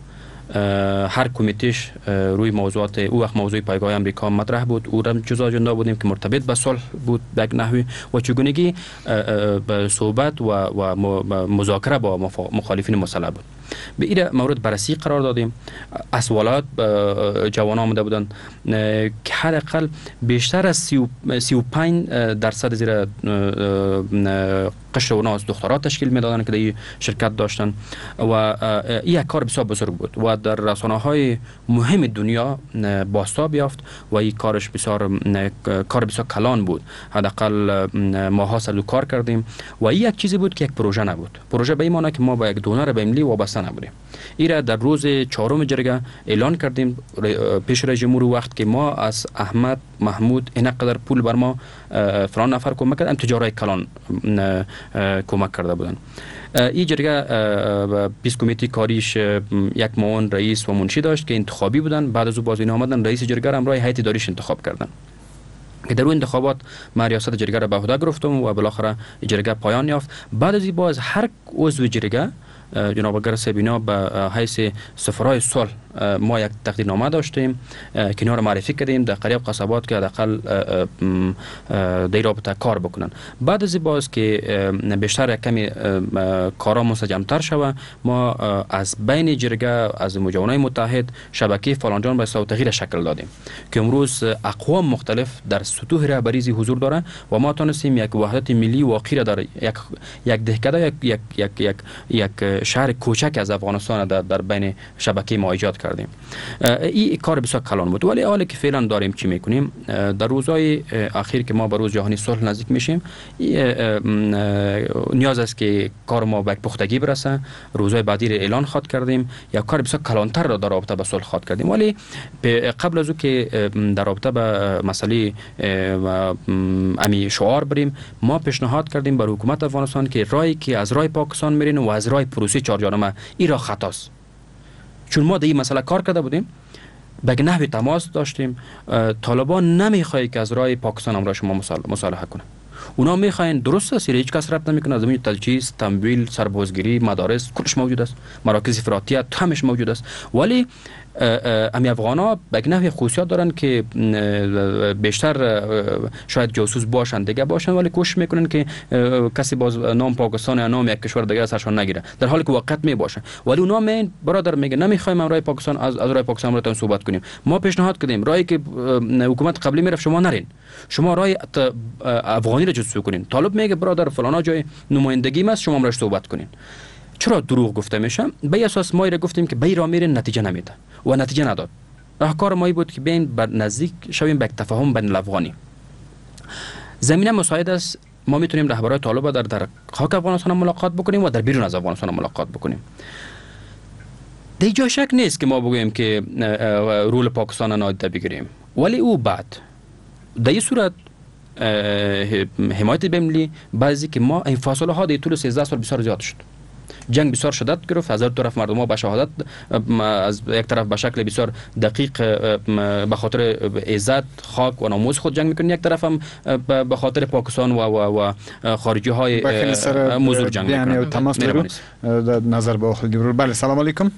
هر کمیتهش روی موضوعات او وقت موضوع پایگاه امریکا مطرح بود، او را جزء اجندا بودیم که مرتبط به صلح بود به یک نحوی و چگونگی صحبت و و مذاکره با مخالفین مسلح بود. به این مورد بررسی قرار دادیم. از ولایات جوانان آمده بودند که حداقل بیشتر از سی و پنج درصد زیر قشر اونا از دخترات تشکیل میدادن که در شرکت داشتن و این یک کار بسیار بزرگ بود و در رسانه‌های مهم دنیا بازتاب یافت و این کارش بسیار کار بسیار کلان بود. حداقل ماها سر کار کردیم و این یک چیزی بود که یک پروژه نبود. پروژه به این معنی که ما با یک دونر بین‌المللی وابسته نبودیم. این را در روز چهارم جرگه اعلان کردیم پیش رئیس جمهور وقت که ما از احمد محمود این قدر پول بر ما فلان نفر کمک کردن، تجارت کلان کمک کرده بودن. این جرگه بیست کمیته کاریش یک معاون رئیس و منشی داشت که انتخابی بودن. بعد از او باز اینا آمدن رئیس جرگه را همراه هیئت اداریش انتخاب کردن که در اون انتخابات ما ریاست جرگه را به عهده گرفتم و بالاخره جرگه پایان یافت. بعد از این باز هر عضو جرگه جناب اگر سبینا به حیث سفرای صلح ما یک تقدیرنامه داشتیم که اینا رو معرفی کردیم در قریب قصبات که حداقل در رابطه کار بکنن. بعد از باز که بیشتر کمی کارا منسجم‌تر شوه، ما از بین جرگه از جوانای متحد شبکه فلانجان به صوت تغییر شکل دادیم که امروز اقوام مختلف در سطوح رهبری حضور داره و ما تونستیم یک وحدت ملی واقعی در یک یک دهکده یک یک یک یک, یک شهر کوچک از افغانستان در, در بین شبکه ما ایجاد کردیم. این کار بسیار کلان بود. ولی حالا که فعلا داریم چی میکنیم؟ در روزهای اخیر که ما به روز جهانی صلح نزدیک میشیم، نیاز است که کار ما به پختگی برسه. روزهای بعدی را اعلان خواد کردیم، یک کار بسیار کلانتر را در رابطه با صلح خواد کردیم. ولی قبل از او که در رابطه با مسئله امی شعار بریم، ما پیشنهاد کردیم بر حکومت افغانستان که راهی که از راه پاکستان میرین و از راه پروسه چهار جانبه این راه خطاست. چون ما در این مسئله کار کرده بودیم، به نحوی تماس داشتیم. طالبان نمیخواد که از راه پاکستان امروز شما مصالحه کنه. اونا میخواین، درست است، هیچ کس ربط نمیکنه، از زمین تجهیز، تمویل، سربازگیری، مدارس کلش موجود است، مراکز افراطیت همش موجود است. ولی امی افغانا به نحوی خصوصیات دارن که بیشتر شاید جاسوس باشن دیگه باشن، ولی کوشش میکنن که کسی باز نام پاکستان یا نام یک کشور دیگه سرشون نگیره، در حالی که واقعیت می باشه. ولی اونا می برادر میگه نمیخوایم راه پاکستان از از راه پاکستان رو صحبت کنیم. ما پیشنهاد کردیم راهی که حکومت قبلی میرفت شما نرین، شما راه افغانی رو جستجو کنین. طالب میگه برادر فلانا جای نمایندگی است، شما امروز صحبت کنین. چرا دروغ گفته میشه؟ به اساس ما را گفتیم که به راه میرین، نتیجه نمیده و نتیجه نداد. راهکار ما بود که بین بر نزدیک شویم به تفاهم بین الافغانی. زمینه مساعد است ما میتونیم رهبران طالب در در خاک افغانستان ملاقات بکنیم و در بیرون از افغانستان ملاقات بکنیم. در جای شک نیست که ما بگوییم که رول پاکستان نادیده بگیریم، ولی او بعد در این صورت حمایت بین‌المللی بعضی که ما این فاصله ها در طول سیزده سال بسیار زیاد شد. جنگ بسیار شدت گرفت، از هر طرف مردم ها به شهادت، از یک طرف به شکل بسیار دقیق به خاطر عزت خاک و ناموس خود جنگ میکنن، یک طرف هم به خاطر پاکستان و و و خارجی های مزور جنگ میکنن. تماس لرو نظر به اخل دیور. بله سلام علیکم.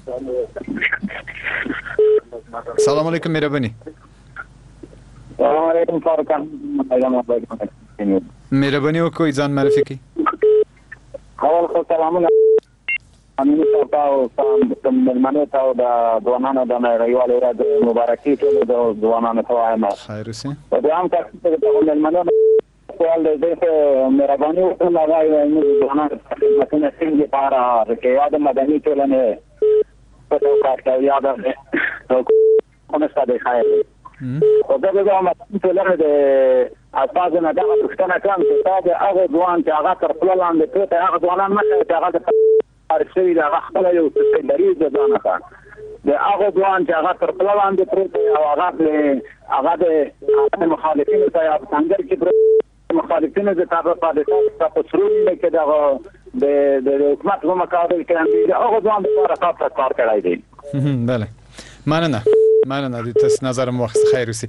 سلام علیکم مهربانی. سلام علیکم فارکان. مهربانی وکوي ځان معرفي کی. اول خو سلامونه امین تاسو ته ملمنو ته د ځوانانو د نړیوال ورځ مبارکي ټول د ځوانانو ته وایم. خیر اوسه. په عام تاسو ته د ملمنو سوال دی چې مهرباني وکړئ هغه موږ ځوانانو ته خدمتونه څنګه لپاره کې یاد مدني ټولنه په توګه کار یاد ده کومه ستاسو خیر خو دا به ما ټولنه د اساس نه دا پښتنه کوم چې تاسو هغه ځوان چې هغه تر خپل لاندې پروت هغه ځوانان مشه چې هغه د شوی دا خپل یو سکندري ځوان ښه د هغه ځوان چې هغه تر خپل لاندې پروت او هغه هغه د مخالفینو ته یا څنګه چې مخالفینو د تاسو په دې په سرور کې دا د د حکومت په مقابل کې هغه ځوان لپاره تاسو کار کړی دی. بله مننه مننه د تاسو نظر مو خیر اوسي.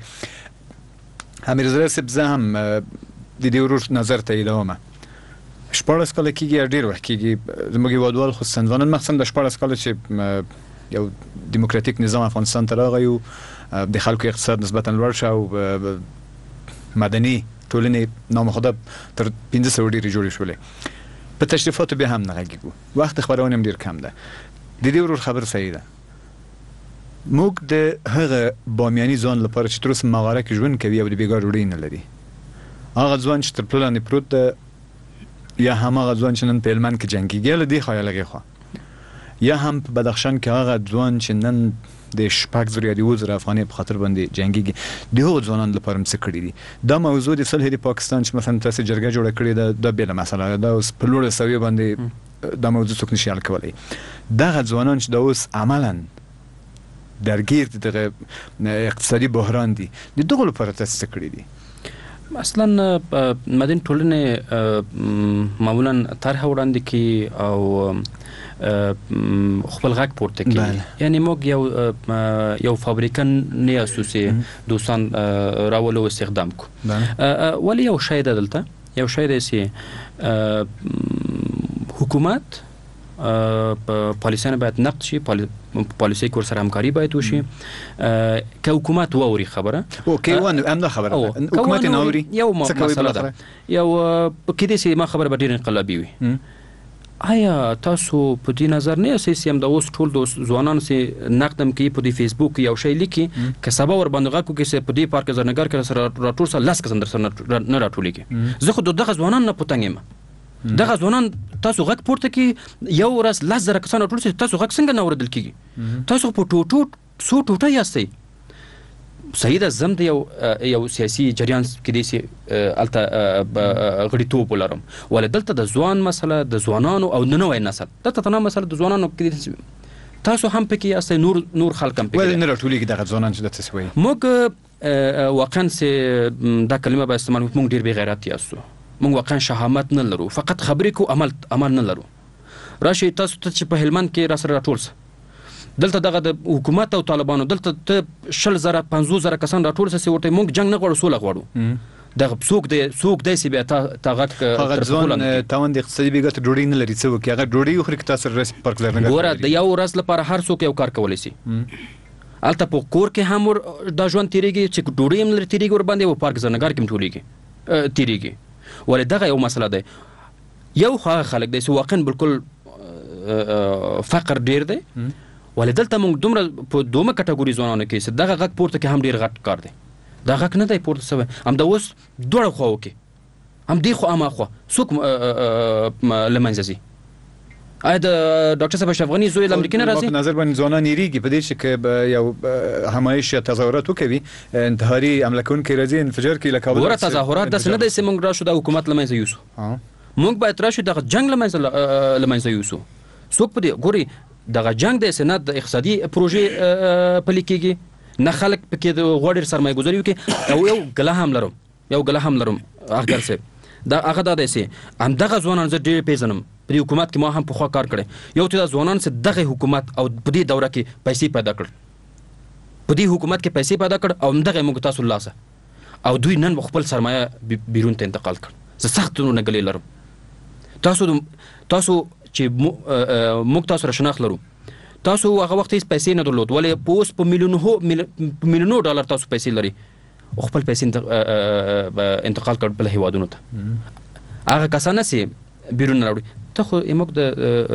امیر زړه سب زم د دې ورور نظر ته ایدومه شپږ کال کېږي ډیر وخت کېږي زموږ وادوال خو سندوانن مخصم د شپږ کال چې یو دیموکراتیک نظام افغانستان ته راغی او د خلکو اقتصاد نسبتا لوړ شو او مدني ټولنې نامخوده تر پنځه سوه ډیرې جوړې شولې. په تشریفاتو به هم نه غږیږو، وخت خبرونه هم ډیر کم ده. د دې ورور خبر صحیح ده. موږ د هغه بامیاني ځوان لپاره چې تر اوسه مغاره کې ژوند کوي او د بیګار ډوډۍ نه لري، هغه ځوان چې تر پله لاندې پروت ده، یا هم هغه ځوان چې نن په هلمند کې جنګېږي له دې خوا یا لږې خوا، یا هم په بدخشان کې هغه ځوان چې نن د شپږ زره یا د اووه زره افغانۍ په خاطر باندې جنګېږي، د هغو ځوانانو لپاره هم څه کړي دي. دا موضوع د صلح د پاکستان چې مثلا تاسې جرګه جوړه کړې ده، دا بېله مسله ده، دا اوس په لوړه سویه باندې دا موضوع څوک نشي حل کولی. دغه ځوانان چې دا اوس عملاً درگیر دغه اقتصادي بحران دي، د دغه لپاره تاسو څه کړی دي؟ اصلا مدني ټولنې معمولا طرح وړاندې کوي او خپل غږ پورته کوي. یعنی موږ یو یو فابریکه نه اساسي دوستان راولو استخدام کو، ولی یو شاید دلته یو شاید سي حکومت پالیسیانه باید نقد شي، پالیسی کور سره همکاری باید وشي. که حکومت واوري خبره او کې ونه هم دا خبره حکومت نه اوري یو مسله ده، یو کېدې سي ما خبره به ډیر انقلابي وي. آیا تاسو په دې نظر نه اساسي هم د اوس ټول د ځوانانو سي نقدم کوي په دې فیسبوک یو شی لیکي که سبا ور باندې غاکو کې په دې پارک زرنګار کې سره راټول سره لاس کسندر سره نه راټولېږي. زه خو دغه ځوانان نه پوتنګم، دغه ځوانان تاسو غږ پورته کی یو ورځ لس زره کسان ټول سي تاسو غږ څنګه نه اوریدل کیږي؟ تاسو په ټوټو سو ټوټه یاستئ. صحیح ده زم د یو یو سیاسي جریان کې دي سي الته غړیتوب ولرم، ولې دلته د ځوان مسله د ځوانانو او ننوي نسل دلته تنه مسله د ځوانانو کې دي، تاسو هم پکې یاستئ، نور نور خلک هم پکې. ولې نه راټولېږي دغه ځوانان چې د تسوي؟ موږ واقعا سي دا کلمه به استعمال موږ ډیر بې غیرت یاستو، موږ واقعا شهامت نه لرو، فقط خبرې کو عمل عمل نه لرو. راشي تاسو ته چې په هلمند کې را سره راټول سه دلته دغه د حکومت او طالبانو دلته ته شل زره پنځوس زره کسان راټول سه ورته موږ جنگ نه غواړو، سوله غواړو. دغه څوک دی څوک دی چې بیا تا غږ هغه ځوان تاوان د اقتصادي بېګا ته ډوډۍ نه لري، څه وکړي؟ هغه ډوډۍ وخوري که تاسو رس پارک لرنګ ګوره د یو ورځ لپاره هر څوک یو کار کولی شي. الته په کور کې هم ور دا ژوند تیریږي چې ډوډۍ هم لري تیریږي ور باندې او پارک زرنګار کې هم ټولېږي تیریږي. ولې دغه یو مسله ده. یو خو خلک دی چې واقعا بالکل فقر ډیر دی، ولې دلته موږ دومره په دومره کټګوري ځوانانو کې چې دغه غږ پورته کې هم ډیر غټ کار دی. دا غږ نه دی پورته شوی، هم د اوس دوړه خواو کې هم دی خو اما خو څوک له منځه ځي. آیا د ډاکټر صاحب اشرف غنی زوی د امریکا نه راځي؟ په نظر باندې ځوانان یریږي په دې چې کې یو همایش یا تظاهرات وکوي انتحاري عمله کوونکي راځي انفجار کوي لکه ګوره تظاهرات داسې نه دی چې موږ راشو د حکومت له منځه یوسو موږ باید راشو دغه جنګ له منځه له منځه یوسو څوک په دې ګوري دغه جنګ د سند د اقتصادي پروژې پلي کېږي نه خلک پکې د غوړ سرمایه گذاري وکړي او یو ګله هم لرم یو ګله هم لرم اخګر صاحب دا هغه دا دی چې همدغه ځوانان زه ډېر پیژنم په دې حکومت کې ما هم پخوا کار کړی یو ته دا ځوانان چې دغه حکومت او په دې دوره کې پیسې پیدا کړ په دې حکومت کې پیسې پیدا کړ او همدغه موږ تاسو لاسه او دوی نن خپل سرمایه بیرون ته انتقال کړ زه سخت نه ګلې لرم تاسو تاسو چې موږ تاسو را شناخت لرو تاسو هغه وخت هیڅ پیسې نه درلود ولې پوس په میلیونو میلیونو ډالر تاسو پیسې لري خپل پیسې انتقال کړ بل هیوادونو ته هغه کسان چې بیرون راوړي ته خو موږ د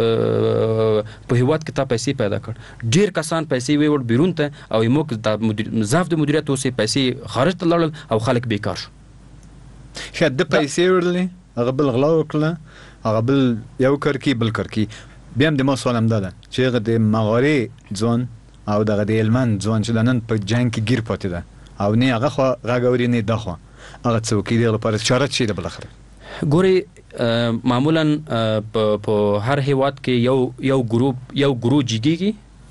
په هیواد کې تا پیسې پیدا کړ ډیر کسان پیسې ویوړ بیرون ته او موږ د ضعف د مدیریت اوسې پیسې خارج ته لاړل او خلک بیکار شو ښه د پیسې ورلې هغه بل غلا وکړه هغه بل یو کار کی بل کار کی بیا هم د ما سوال هم دا ده چې هغه د مغارې ځوان او دغه د هلمند ځوان چې نن په جنګ کې گیر پاتې ده او نه هغه خو غږ اوري نه دا خو هغه څوک دی لپاره چاره چي ده بل اخر ګوري معمولا په هر هیواد کې یو یو ګروپ یو ګروپ جګیږي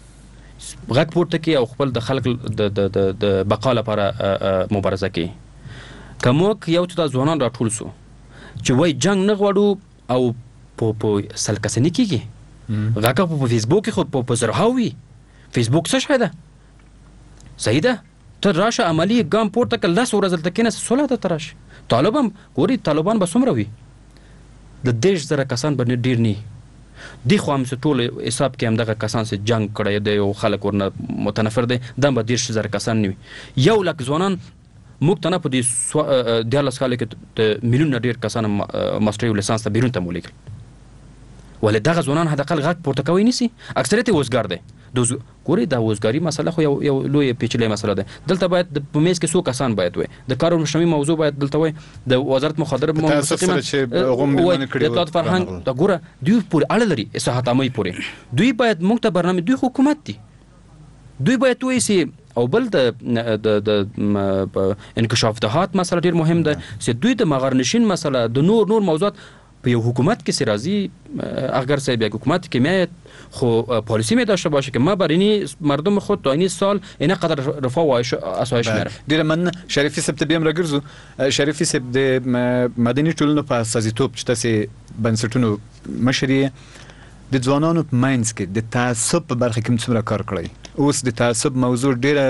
غږ پورته کوي او خپل د خلک د د بقا لپاره مبارزه کوي کومه یو څه ځوانان راټول سو چې وای جنگ نه غواړو او په په سلکسنی کېږي غږ په فیسبوک کې خو په زرهاوي فیسبوک څه شای ده صحیح ده ته راشه عملی ګام پورته کله لاس ورزل تکینه سوله ته تراش طالبان ګوري طالبان به څومره وي د دیش زره کسان باندې ډیر نه دی خو هم ټول حساب کې هم دغه کسان چې جنگ کړی دی او خلک ورنه متنفر دي دا به ډیر زره کسان نه یو لک ځوانان موږ ته نه په دې دیارلس کال کې د میلیون ډیر کسان ماستری لیسانس ته بیرون ته مولیکل ولې دغه ځوانان حداقل غږ پورته کوي نسی اکثریت وزګار دي د ګوري دا وزګاری مسله خو یو یو لوی پیچلې مسله ده دلته باید د پمیز کې څو کسان باید وي د کارو مشمي موضوع باید دلته وي د وزارت مخدر مستقیما د اطلاعات فرهنګ دا ګوره دوی پورې اړه لري اصلاحات عامه پورې دوی باید موږ ته برنامه دوی حکومت دي دوی باید وایي سي او بل د د انکشاف دهات مسله ډیر مهم ده چې دوی د مغرنشین مسله د نور نور موضوعات په یو حکومت کې سرازي اگر صاحب یک حکومت کې میاد خو پالیسی می داشته باشه که ما برینی مردم خود تا این سال اینا قدر رفاه و آسایش میاره دیره من شریفی سب تبیم را گرزو شریفی سب د مدنی ټولنو په سازیتوب چې تاسو بنسټونو مشري د ځوانانو په ماینز کې د تعصب په برخه کې څومره کار کړی اوس د تعصب موضوع ډیره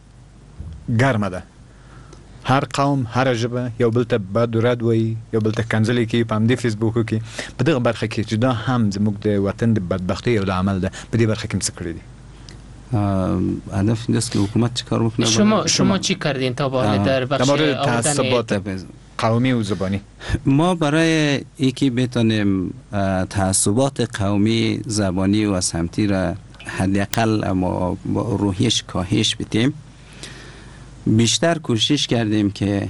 ګرمه ده هر قوم هر ژبه یو بل ته بد رد وایي یو بل ته کنځلې کوي په همدې فیسبوک کې په دغه برخه کې چې دا هم زموږ د وطن د بدبختۍ یو عمل ده په دې برخه کې څه کړی دي هدف این است که حکومت چه کار بکنه شما شما چی کردین تا به حال در بخش تعصبات قومی و زبانی ما برای اینکه بتونیم تعصبات قومی زبانی و سمتی را حداقل ما روحیش کاهش بدیم بیشتر کوشش کردیم که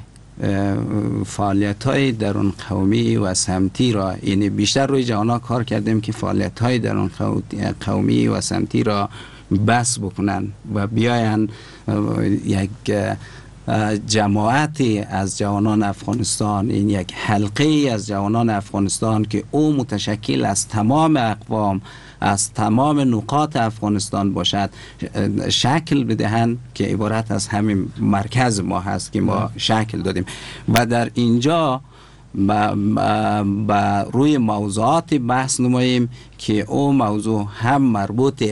فعالیت‌های درون قومی و سمتی را یعنی بیشتر روی جوانا کار کردیم که فعالیت‌های درون قومی و سمتی را بس بکنن و بیاین یک جماعتی از جوانان افغانستان این یک حلقه از جوانان افغانستان که او متشکل از تمام اقوام از تمام نقاط افغانستان باشد شکل بدهند که عبارت از همین مرکز ما هست که ما شکل دادیم و در اینجا با, با روی موضوعات بحث نماییم که او موضوع هم مربوط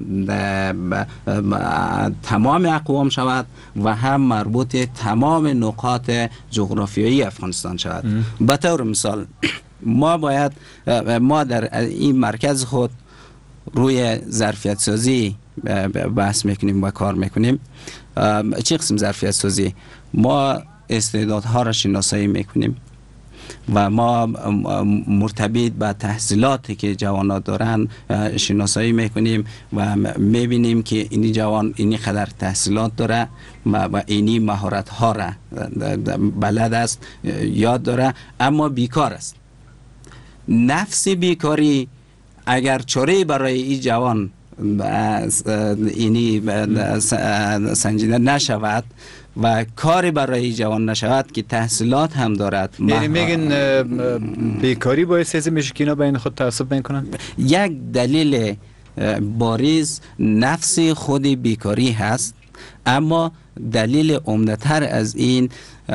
تمام اقوام شود و هم مربوط تمام نقاط جغرافیایی افغانستان شود. به طور مثال ما باید ما در این مرکز خود روی ظرفیت سازی بحث میکنیم و کار میکنیم. چه قسم ظرفیت سازی؟ ما استعدادها را شناسایی میکنیم و ما مرتبط به تحصیلاتی که جوانان دارن شناسایی میکنیم و میبینیم که اینی جوان اینی قدر تحصیلات داره و اینی مهارت ها را بلد است، یاد داره، اما بیکار است. نفس بیکاری اگر چاره برای این جوان اینی سنجیده نشود و کاری برای جوان نشود که تحصیلات هم دارد، یعنی میگن بیکاری باعث از میشه که اینا بین خود تعصب میکنن؟ یک دلیل باریز نفس خود بیکاری هست، اما دلیل عمده‌تر از این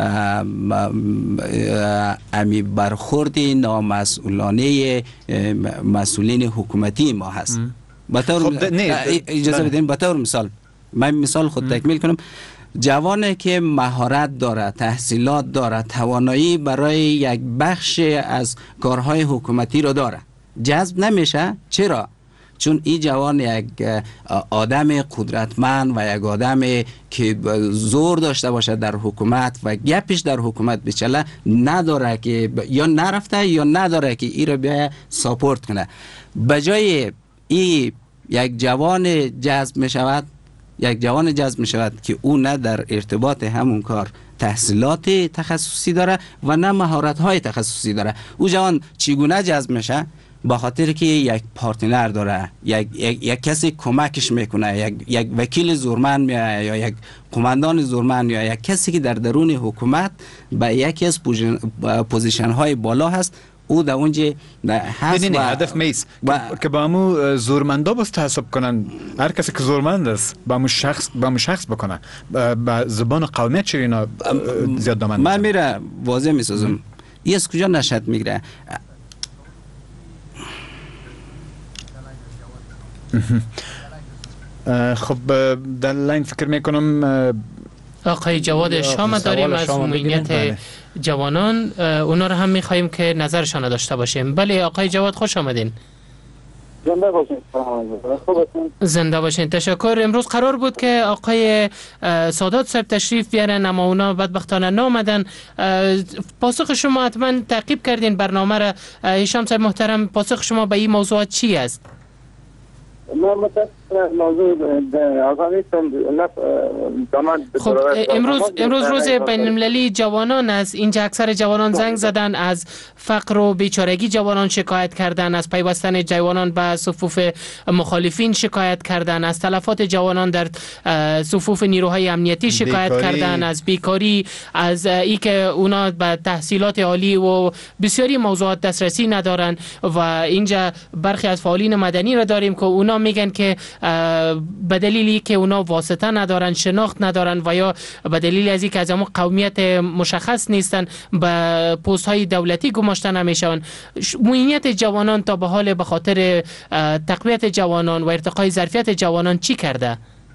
امی برخورد نامسئولانه مسئولین حکومتی ما هست. بطور خب اجازه بدین بطور مثال من مثال خود تکمیل کنم. جوانی که مهارت داره، تحصیلات داره، توانایی برای یک بخش از کارهای حکومتی رو داره، جذب نمیشه. چرا؟ چون این جوان یک آدم قدرتمند و یک آدم که زور داشته باشه در حکومت و گپش در حکومت بچله نداره که یا نرفته یا نداره که این رو بیا ساپورت کنه. بجای این یک جوان جذب می شود، یک جوان جذب می شود که او نه در ارتباط همون کار تحصیلات تخصصی داره و نه مهارت های تخصصی داره. او جوان چگونه جذب میشه؟ با خاطر که یک پارتنر داره، یک, یک, یک کسی کمکش میکنه، یک, یک وکیل زورمند میاد یا یک قماندان زورمند یا یک کسی که در درون حکومت به یکی از پوزیشن های بالا هست، او در اونجا هست. و هدف میست و... که با همو زورمندا بس تحسب کنن. هر کسی که زورمند است با همو شخص با همو شخص بکنه با زبان قومیت چرا اینا زیاد دامن من میره واضح میسازم. این از کجا نشد میگیره؟ خب در لاین فکر میکنم آقای جواد شام داریم از عمومیت جوانان، اونا رو هم میخواییم که نظرشان داشته باشیم. بله آقای جواد خوش آمدین. زنده باشین. زنده باشین. تشکر. امروز قرار بود که آقای سادات صاحب تشریف بیارن اما اونا بدبختانه نامدن. پاسخ شما حتما تعقیب کردین برنامه را. هشام صاحب محترم، پاسخ شما به این موضوعات چی است؟ ما متاسفانه موضوع آقای خب امروز امروز روز بین المللی جوانان است. اینجا اکثر جوانان زنگ زدن، از فقر و بیچارگی جوانان شکایت کردن، از پیوستن جوانان به صفوف مخالفین شکایت کردن، از تلفات جوانان در صفوف نیروهای امنیتی شکایت بیکاری. کردن، از بیکاری، از ای که اونا به تحصیلات عالی و بسیاری موضوعات دسترسی ندارن. و اینجا برخی از فعالین مدنی را داریم که اونا میگن که به دلیلی که اونا واسطه ندارن، شناخت ندارن و یا به دلیل از اینکه از همون قومیت مشخص نیستن به پست های دولتی گماشته نمیشن. موینیت جوانان تا به حال به خاطر تقویت جوانان و ارتقای ظرفیت جوانان چی کرده؟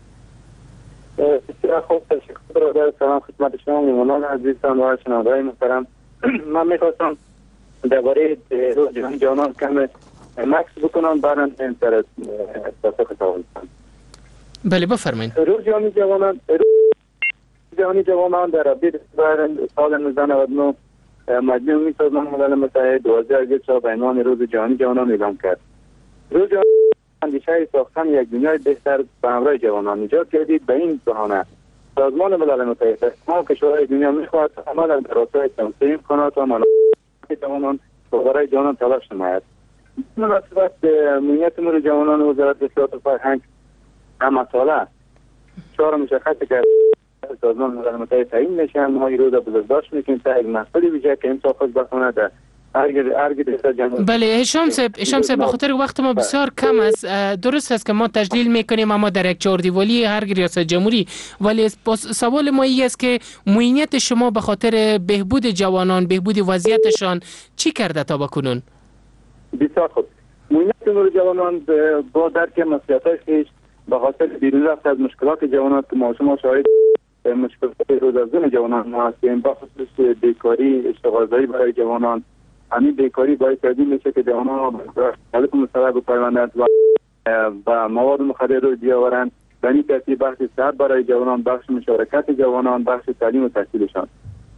بسیار خوب، تشکر. سلام خدمت شما میهمانان عزیزان و شنوندگان محترم. من میخواستم درباره روز جهانی جوانان کم مکس بکنم بعداً این سر پاسخ سوال کنم. بله بفرمایید. روز جهانی جوانان جهانی جوانان در ابریل سال نوزده نود و نه مجمع سازمان ملل متحد دوازده اگست به عنوان روز جهانی جوانان اعلام کرد. روز جهانی اندیشه ساختن یک دنیای بهتر به همراه جوانان ایجاد کردید. به این بهانه سازمان ملل متحد تمام کشورهای دنیا میخواهد عملا در راستای توسعه امکانات و منابع جوانان برای جوانان تلاش نماید. مناسبت موینیت امور جوانان وزارت اطلاعات و فرهنگ هم ساله چهار مشخص کرد سازمان ملل متحد تعیین میشن. ما این روز بزرگداشت میکنیم تا یک محفل ویژه که امسال خود بخونه در بله هشام صاحب، هشام صاحب به خاطر وقت ما بسیار کم است. درست است که ما تجلیل میکنیم اما در یک چهاردیوالی هر ریاست جمهوری، ولی سوال ما این است که موینیت شما به خاطر بهبود جوانان، بهبود وضعیتشان چی کرده تا بکنون؟ بسیار خوب. موینیت امور جوانان با درک مسئولیت‌های خویش به خاطر بیرون رفت از مشکلات جوانان که ما شما شاهد مشکلات روزافزون جوانان ما هستیم، به خصوص بیکاری، اشتغالزایی برای جوانان. همین بیکاری باعث تبدیل میشه که جوانان مختلف مسئله بپیوندند و با مواد مخدر رو بیاورند. به این ترتیب بخش صحت برای جوانان، بخش مشارکت جوانان، بخش تعلیم و تحصیلشان.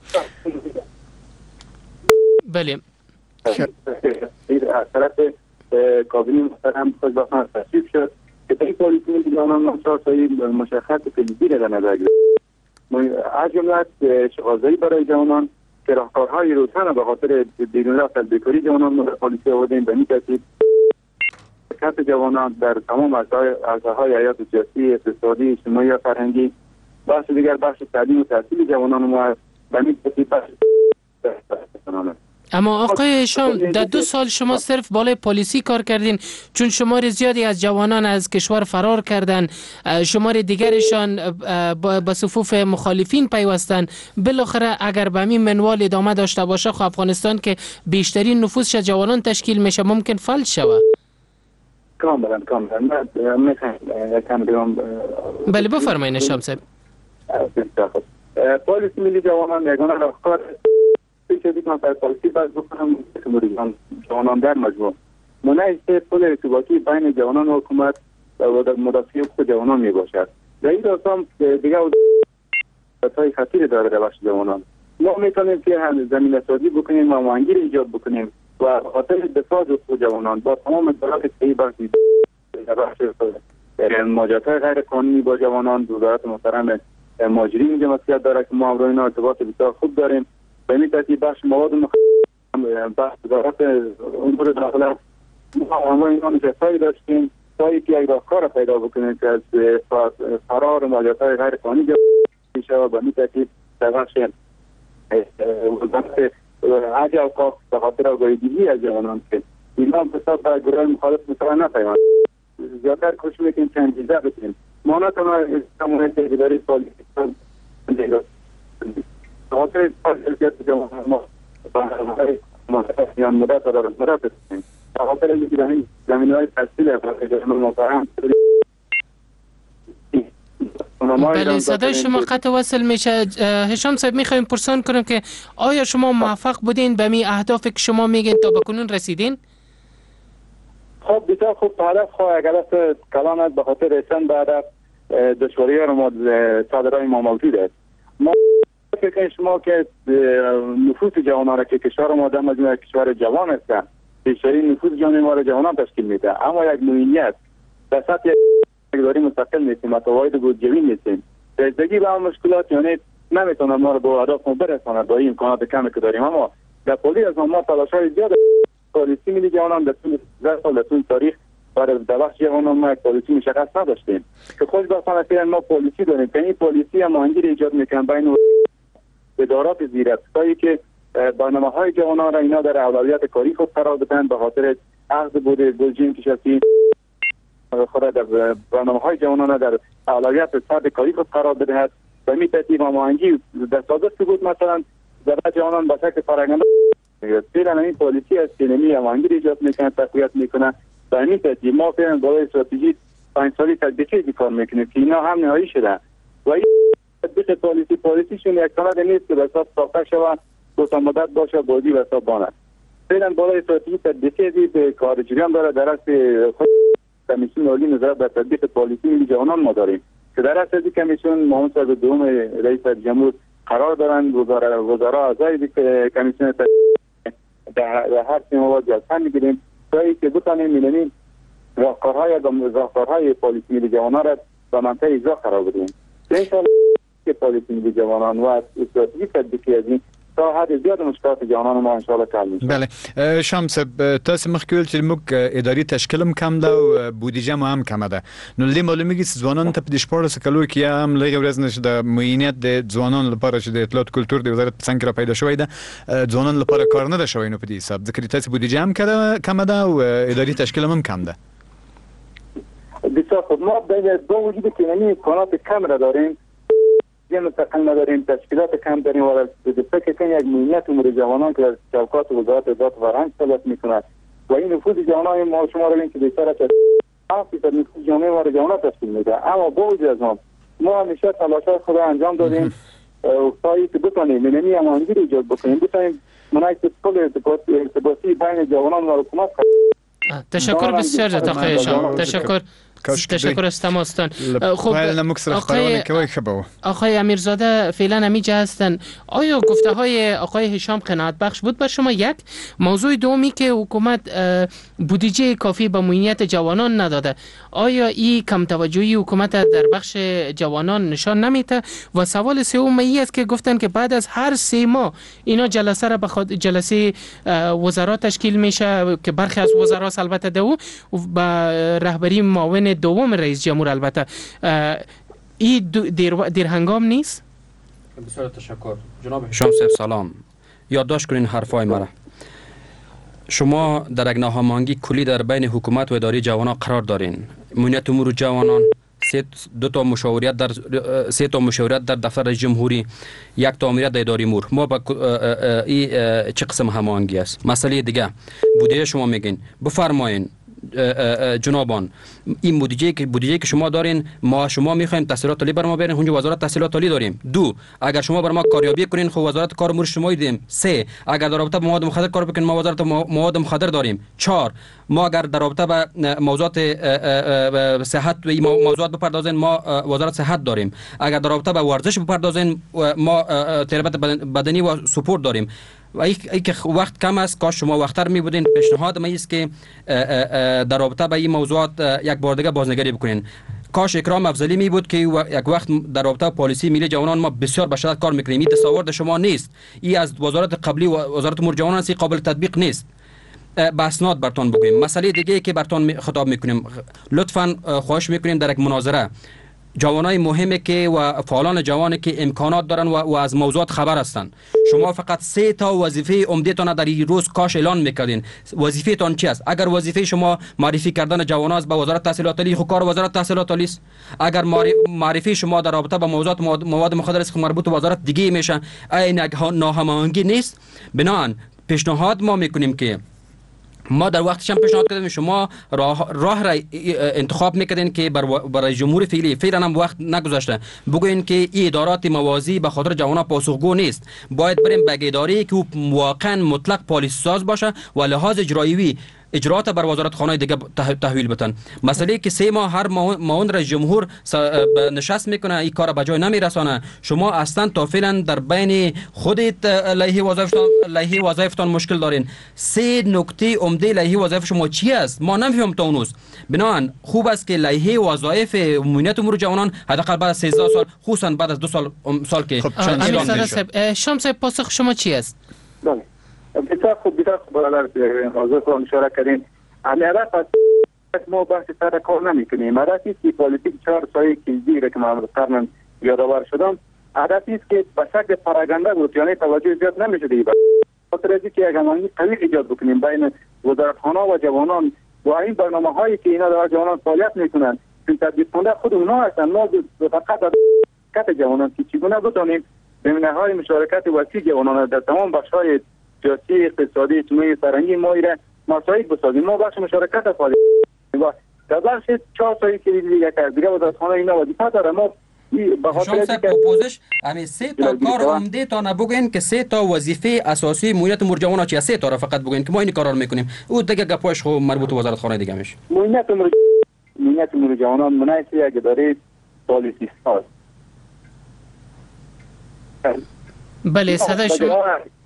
بله. از طرف کابینه محترم خود بخش تصویب شد که این پالیسی جوانان مشخصی مشخص پیشگیری در نظر گرفت. از جمله اشتغالزایی برای جوانان که راهکارهای روشن به خاطر بیرون رفت از بیکاری جوانان رو پالیسی آوردیم. به این ترتیب مشارکت جوانان در تمام عرصه‌های حیات سیاسی، اقتصادی، اجتماعی و فرهنگی. بخش دیگر بخش تعلیم و تحصیل جوانان ما به این ترتیب بخش. اما آقای هشام، در دو سال شما صرف بالای پلیسی کار کردین، چون شمار زیادی از جوانان از کشور فرار کردن، شمار دیگرشان با صفوف مخالفین پیوستن. بالاخره اگر به همین منوال ادامه داشته باشه، خب افغانستان که بیشترین نفوسش از جوانان تشکیل میشه ممکن فلج شود. کاملا کاملا من میخوام یکم بگم. بله بفرمایید هشام صاحب. پلیسی ملی جوانان یگانه راهکار که دیگه من پالیسی باز بکنم که جوانان در مجموع منعکس پل ارتباطی بین جوانان و حکومت و مدافع حقوق جوانان می باشد. در این داستان دیگه خطای خطیری داره در بخش جوانان. ما میتونیم که هم زمینه سازی بکنیم و هماهنگی ایجاد بکنیم و خاطر دفاع از حقوق جوانان با تمام اطلاعات صحیح بخشی در بخش مواجهات غیر قانونی با جوانان. وزارت محترم مهاجرین جمعیت داره که ما امروز ارتباط بسیار خوب داریم. به این ترتیب بخش مواد مخدر بخش وزارت امور داخله ما امروز اینا نشسته‌ای داشتیم تا اینکه یک راهکار پیدا بکنیم که از فرار مواجهات غیر قانونی میشه و به این ترتیب در بخش وزارت حج و اوقاف به خاطر آگاهی‌دهی از جوانان که اینا به حساب گروه مخالف مثلا نپیوند زیادتر کوشش میکنیم که انگیزه بکنیم. ما نتونیم کمونیت اداری پالیسی خاطر پالیسیت جوانان ما برنامه‌های مدت و دارد مدت بکنیم. خاطر اینکه در این زمینه‌های تحصیل افراد جوانان محترم بله صدای شما قطع وصل میشه. هشام صاحب میخوایم پرسان کنم که آیا شما موفق بودین به می اهدافی که شما میگین تا بکنون رسیدین؟ خب بسیار خوب هدف خواه اگر است کلامت به خاطر رسیدن به هدف دشواری ها رو ما صادرهای ما موجود است. ما فکر شما که نفوس جوانان را که کشور ما در مجموع کشور جوان است بیشترین نفوس جامعه ما را جوانان تشکیل میده، اما یک نوعیت در سطح اداری مستقل نیستیم و قواعد بودجویی نیستیم. رسیدگی به اون مشکلات یعنی نمیتونه ما رو به اهداف ما برسونه با این امکانات کمی که داریم. اما در پلی از ما تلاش‌های زیاد پالیسی ملی جوانان در طول سال در طول تاریخ برای در بخش جوانان ما یک پالیسی مشخص نداشتیم که خوشبختانه فعلا ما پالیسی داریم که این پالیسی هماهنگی ایجاد میکنه بین ادارات زیرساختایی که برنامه‌های جوانان را اینا در اولویت کاری خود قرار بدن به خاطر اخذ بود گلجین کشاسی خود در برنامه‌های جوانان در اولویت صد کاری خود قرار بدهد. به این ترتیب هماهنگی در صادق بود مثلا در جوانان به شکل فرآیند فعلا این پالیسی است که نمی هماهنگی ایجاد میکنه تقویت میکنه. به این ترتیب ما فعلا برای استراتژی پنج سالی تطبیقی کار میکنیم که اینا هم نهایی شده و این تطبیق پالیسی پالیسیشون یک سند نیست که به حساب ساخته شود دو مدت باشه بازی به حساب باند. فعلا برای استراتژی تطبیقی به کار جریان داره در اصل خود کمیسیون عالی نظارت بر تطبیق پالیسی ملی جوانان ما داریم که در اصل این کمیسیون معاون صاحب دوم رئیس جمهور قرار دارن وزرا وزرا اعضای کمیسیون در هر سه مواد جلسه میگیریم تا اینکه بتونیم می‌بینیم راهکارهای راهکارهای پالیسی ملی جوانان را به منطقه اجرا قرار بدیم. ان شاءالله که پالیسی ملی جوانان و استراتژی تطبیقی از این تا حد زیاد مشکلات جوانان ما ان شاء الله حل میشه. بله شمس تاسو مخکول چې موږ اداري تشکیلم کم ده او بودیجه مو هم کم ده. نو لې معلومیږي چې ځوانان ته په شپږ کلو کې هم لږ ورځ نشه د معینیت د ځوانان لپاره چې د اطلاعات کلتور د وزارت څنګه را پیدا شوی ده ځوانان لپاره کار نه ده شوی نو په دې حساب ذکر تاسو بودیجه هم کړه کم ده او اداري تشکیلم هم کم ده. بسیار خوب ما به دو وجود که یعنی امکانات کم را داریم یه مستقل نداریم تشکیلات کم داریم و فکر کنیم یک موقعیت امور جوانان که در چوکات وزارت ادارات فرهنگ فعالیت میکند و این نفوذ جوانان ما شما رو ببینید که بیشتر از هفت درصد نفوذ جامعه ما رو جوانان تشکیل میده. اما با وجود از ما ما همیشه تلاش‌های خود انجام دادیم تا اینکه بتونیم منمی هماهنگی رو ایجاد بکنیم بتونیم منعکس پل ارتباطی بین جوانان و حکومت. تشکر بسیار جدا آقای هشام. تشکر تشکر از تماستان. خب آقای آقای امیرزاده فعلا همیجا هستن. آیا گفته های آقای هشام قناعت بخش بود بر شما؟ یک موضوع دومی که حکومت بودجه کافی به معینیت جوانان نداده، آیا این کم توجهی حکومت در بخش جوانان نشان نمیده؟ و سوال سوم ای است که گفتن که بعد از هر سه ماه اینا جلسه را به خود جلسه وزرا تشکیل میشه که برخی از وزرا البته دو با رهبری معاون دوم رئیس جمهور. البته این دیر, دیر هنگام نیست؟ بسیار تشکر جناب هشام صاحب. سلام، یادداشت کنین حرفای مرا. شما در یک ناهماهنگی کلی در بین حکومت و اداره جوانان قرار دارین. امنیت امور جوانان سه دو تا مشاورت در سه تا مشاورت در دفتر رئیس جمهوری، یک تا امنیت در اداره امور. ما با این چه قسم هماهنگی است؟ مسئله دیگه بودجه شما میگین، بفرمایین جنابان این بودجه که بودجه که شما دارین، ما شما میخوایم تحصیلات عالی بر ما برین، اونجا وزارت تحصیلات عالی داریم. دو، اگر شما بر ما کاریابی کنین خب وزارت کار امور اجتماعی دیم. سه، اگر در رابطه با مواد مخدر کار بکنین ما وزارت مواد مخدر داریم. چهار، ما اگر در رابطه با موضوعات صحت و این موضوعات بپردازین ما وزارت صحت داریم. اگر در رابطه با ورزش بپردازین ما تربیت بدنی و سپورت داریم. و ای که وقت کم است، کاش شما وقتر می بودین. پیشنهاد من است که در رابطه با این موضوعات یک بار دیگه بازنگری بکنین. کاش اکرام افضلی می بود که یک وقت در رابطه با پالیسی ملی جوانان ما بسیار به شدت کار میکنیم. این دستاورد شما نیست، این از وزارت قبلی و وزارت امور جوانان است، قابل تطبیق نیست. به اسناد برتون بگویم. مسئله دیگه که برتون خطاب میکنیم، لطفاً خواهش میکنیم در یک مناظره جوانای مهمه که و فعالان جوانی که امکانات دارن و, و از موضوعات خبر هستن، شما فقط سه تا وظیفه عمده‌تان در این روز کاش اعلان میکردین. وظیفه تان چی است؟ اگر وظیفه شما معرفی کردن جوانان است به وزارت تحصیلات عالی، خب کار وزارت تحصیلات عالی است. اگر معرفی شما در رابطه با موضوعات مواد مخدر است، مربوط به وزارت دیگه میشه. این ناهماهنگی نیست. بنابراین پیشنهاد ما میکنیم که ما در وقتش هم پیشنهاد کردیم شما راه, راه را انتخاب میکردین که برای جمهور فعلی فعلا هم وقت نگذاشته بگوین که این ادارات موازی به خاطر جوانان پاسخگو نیست. باید بریم به اداره که واقعا مطلق پالیسی ساز باشه و لحاظ اجرایی اجرات بر وزارت خانه دیگه تحویل بدن. مسئله که سه ماه هر معاون رئیس جمهور نشست میکنه این کار به جای نمیرسانه. شما اصلا تا فعلا در بین خودت لایحه وظایفتان لایحه وظایفتان مشکل دارین. سه نکته عمده لایحه وظایف شما چی است؟ ما نمیفهمیم تا اونوز. بنابراین خوب است که لایحه وظایف امنیت امور جوانان حداقل بعد از سیزده سال، خصوصا بعد از دو سال سال که امیر صاحب شام صاحب پاسخ شما چی است؟ بله بسیار خوب بسیار خوب برادر حاضر کنم اشاره کردین. هدف از ما بحث سر کار نمی کنیم. هدف است که پالیتیک چهار سایه کلیدی را که من قرن یادآور شدم، هدف است که به شکل پراگنده بود، یعنی توجه زیاد نمیشه دیگه. خاطر از اینکه یک هماهنگی قوی ایجاد بکنیم بین وزارتخانه و جوانان و این برنامه هایی که اینا در جوانان فعالیت میکنن چون تطبیق کننده خود اونها هستن. ما فقط کت جوانان که چگونه بتونیم زمینه‌های مشارکت وسیع جوانان در تمام بخش‌های سیاسی، اقتصادی، اجتماعی، فرهنگی ما را مساعد بسازیم. ما بخش مشارکت فعالیت و در بخش چهار سایی که دیگه کرد دیگه وزارتخانه اینا وظیفه داره. ما به خاطر اینکه پوزش همین سه تا کار عمده تا نبگین که سه تا وظیفه اساسی امنیت امور جوانان چیه، سه تا را فقط بگین که ما این کارا رو میکنیم. او دیگه گپاش خو مربوط به وزارتخانه دیگه میشه. امنیت امور امنیت امور جوانان مناسب یک اداره پالیسی ساز. بله صدای شما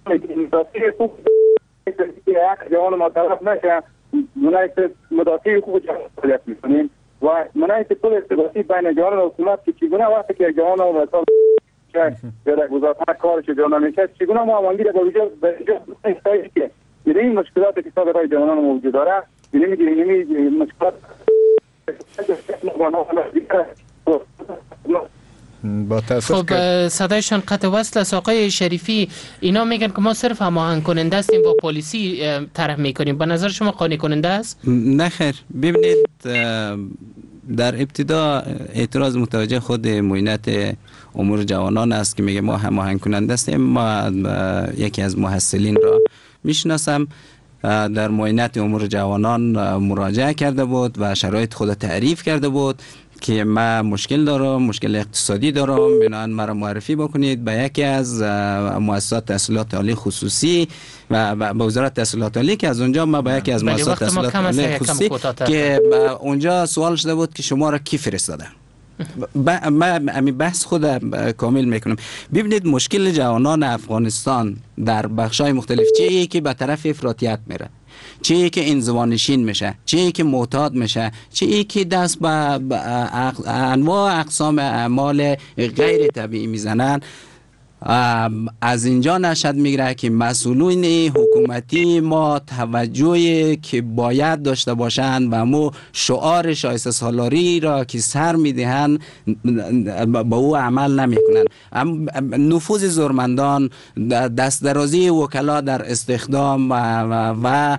جوان ما طرف نشه مناسب مدافع حقوق جوان فعالیت میکنیم و مناسب پول ارتباطی بین جوان و حکومت که چگونه وقتی که جوان و مثلا یا در وزارتخانه کارش جوان میشه چگونه ما هماهنگی را با وجود به وجود که این مشکلات که سال برای جوانان موجود داره این این مشکلات خب صدایشان قطع وصل است. آقای شریفی اینا میگن که ما صرف هماهنگ کننده هستیم و پالیسی طرح میکنیم. به نظر شما قانع کننده است؟ نه خیر. ببینید در ابتدا اعتراض متوجه خود معینت امور جوانان است که میگه ما هماهنگ کننده هستیم. ما یکی از محصلین را میشناسم در معینت امور جوانان مراجعه کرده بود و شرایط خود تعریف کرده بود که ما مشکل دارم، مشکل اقتصادی دارم، بنابراین مرا معرفی بکنید به یکی از مؤسسات تحصیلات عالی خصوصی و به وزارت تحصیلات عالی که از اونجا ما به یکی از مؤسسات تحصیلات عالی خصوصی که اونجا سوال شده بود که شما را کی فرستاده. ما امی بحث خود کامل میکنم. ببینید مشکل جوانان افغانستان در بخشای مختلف چیه که به طرف افراطیت میره، چیه که انزوانشین میشه، چیه که معتاد میشه، چیه که دست به انواع اقسام اعمال غیر طبیعی میزنن. از اینجا نشد میگیره که مسئولین حکومتی ما توجهی که باید داشته باشند و مو شعار شایسته سالاری را که سر میدهند با او عمل نمیکنند. نفوذ زورمندان، دست درازی وکلا در استخدام و, و,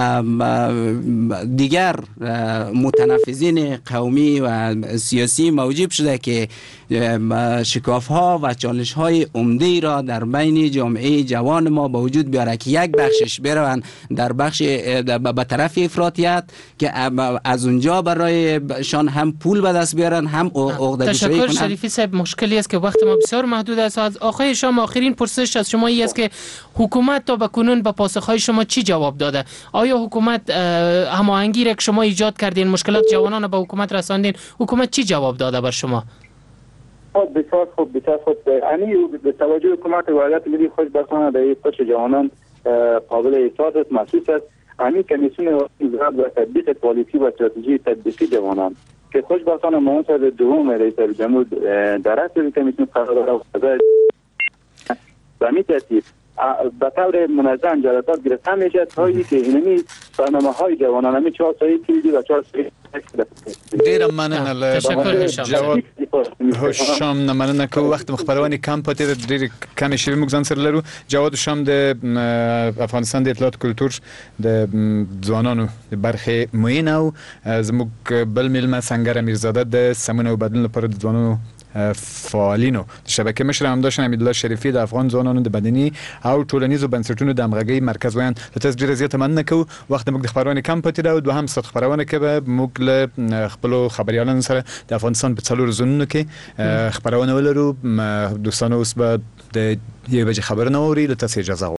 و دیگر متنفذین قومی و سیاسی موجب شده که شکاف ها و چالش های عمده را در بین جامعه جوان ما به وجود بیاره که یک بخشش بروند در بخش به طرف افراطیت که از اونجا برای شان هم پول به دست بیارن هم عقده کشی کنن. تشکر شریفی صاحب. مشکلی است که وقت ما بسیار محدود است. از آقای شام آخرین پرسش از شما این است که حکومت تا به کنون به پاسخهای شما چی جواب داده؟ آیا حکومت هماهنگی را که شما ایجاد کردین، مشکلات جوانان به حکومت رساندین، حکومت چی جواب داده بر شما؟ خود بسیار خوب بسیار خوب. یعنی به توجه حکومت ولایت ملی خوشبختانه در این بخش جوانان قابل احساس است، محسوس است. یعنی کمیسیون وزارت و تطبیق پالیسی و استراتژی تطبیقی جوانان که خوشبختانه منصب دوم رئیس جمهور در رأس کمیسیون قرار دارد و به ترتیب به طور منظم جلسات گرفته میشه تا اینکه اینمی برنامه‌های جوانان همی چهار سایه کلیدی و چهار سایه ډیره مننه. جواد هوشام مننه که وخت مخبرانی کم پاتې ډیره کم شوی موږ ځان سره لرو. جواد هوشام د افغانستان د اطلاعات کلتور د ځوانانو د برخې معین او زموږ بل میلمه سنگر امیرزاده د سمون او بدلون لپاره د ځوانانو فعالینو د شبکې مشر همداشان حمیدالله شریفي د افغان ځوانانو د بدني او ټولنیزو بنسټونو د همغږۍ مرکز ویان له تاسو ډیره زیاته مننه کوو. وخت موږ د خبرونه کم پاتې ده او دوهم ست خبرونه کې به موږ له خپل خبريالانو سره د افغانستان په څلور زونونو کې خبرونه ولرو. دوستانو اوس به د یوه بجې خبرونه اوري. له تاسو اجازه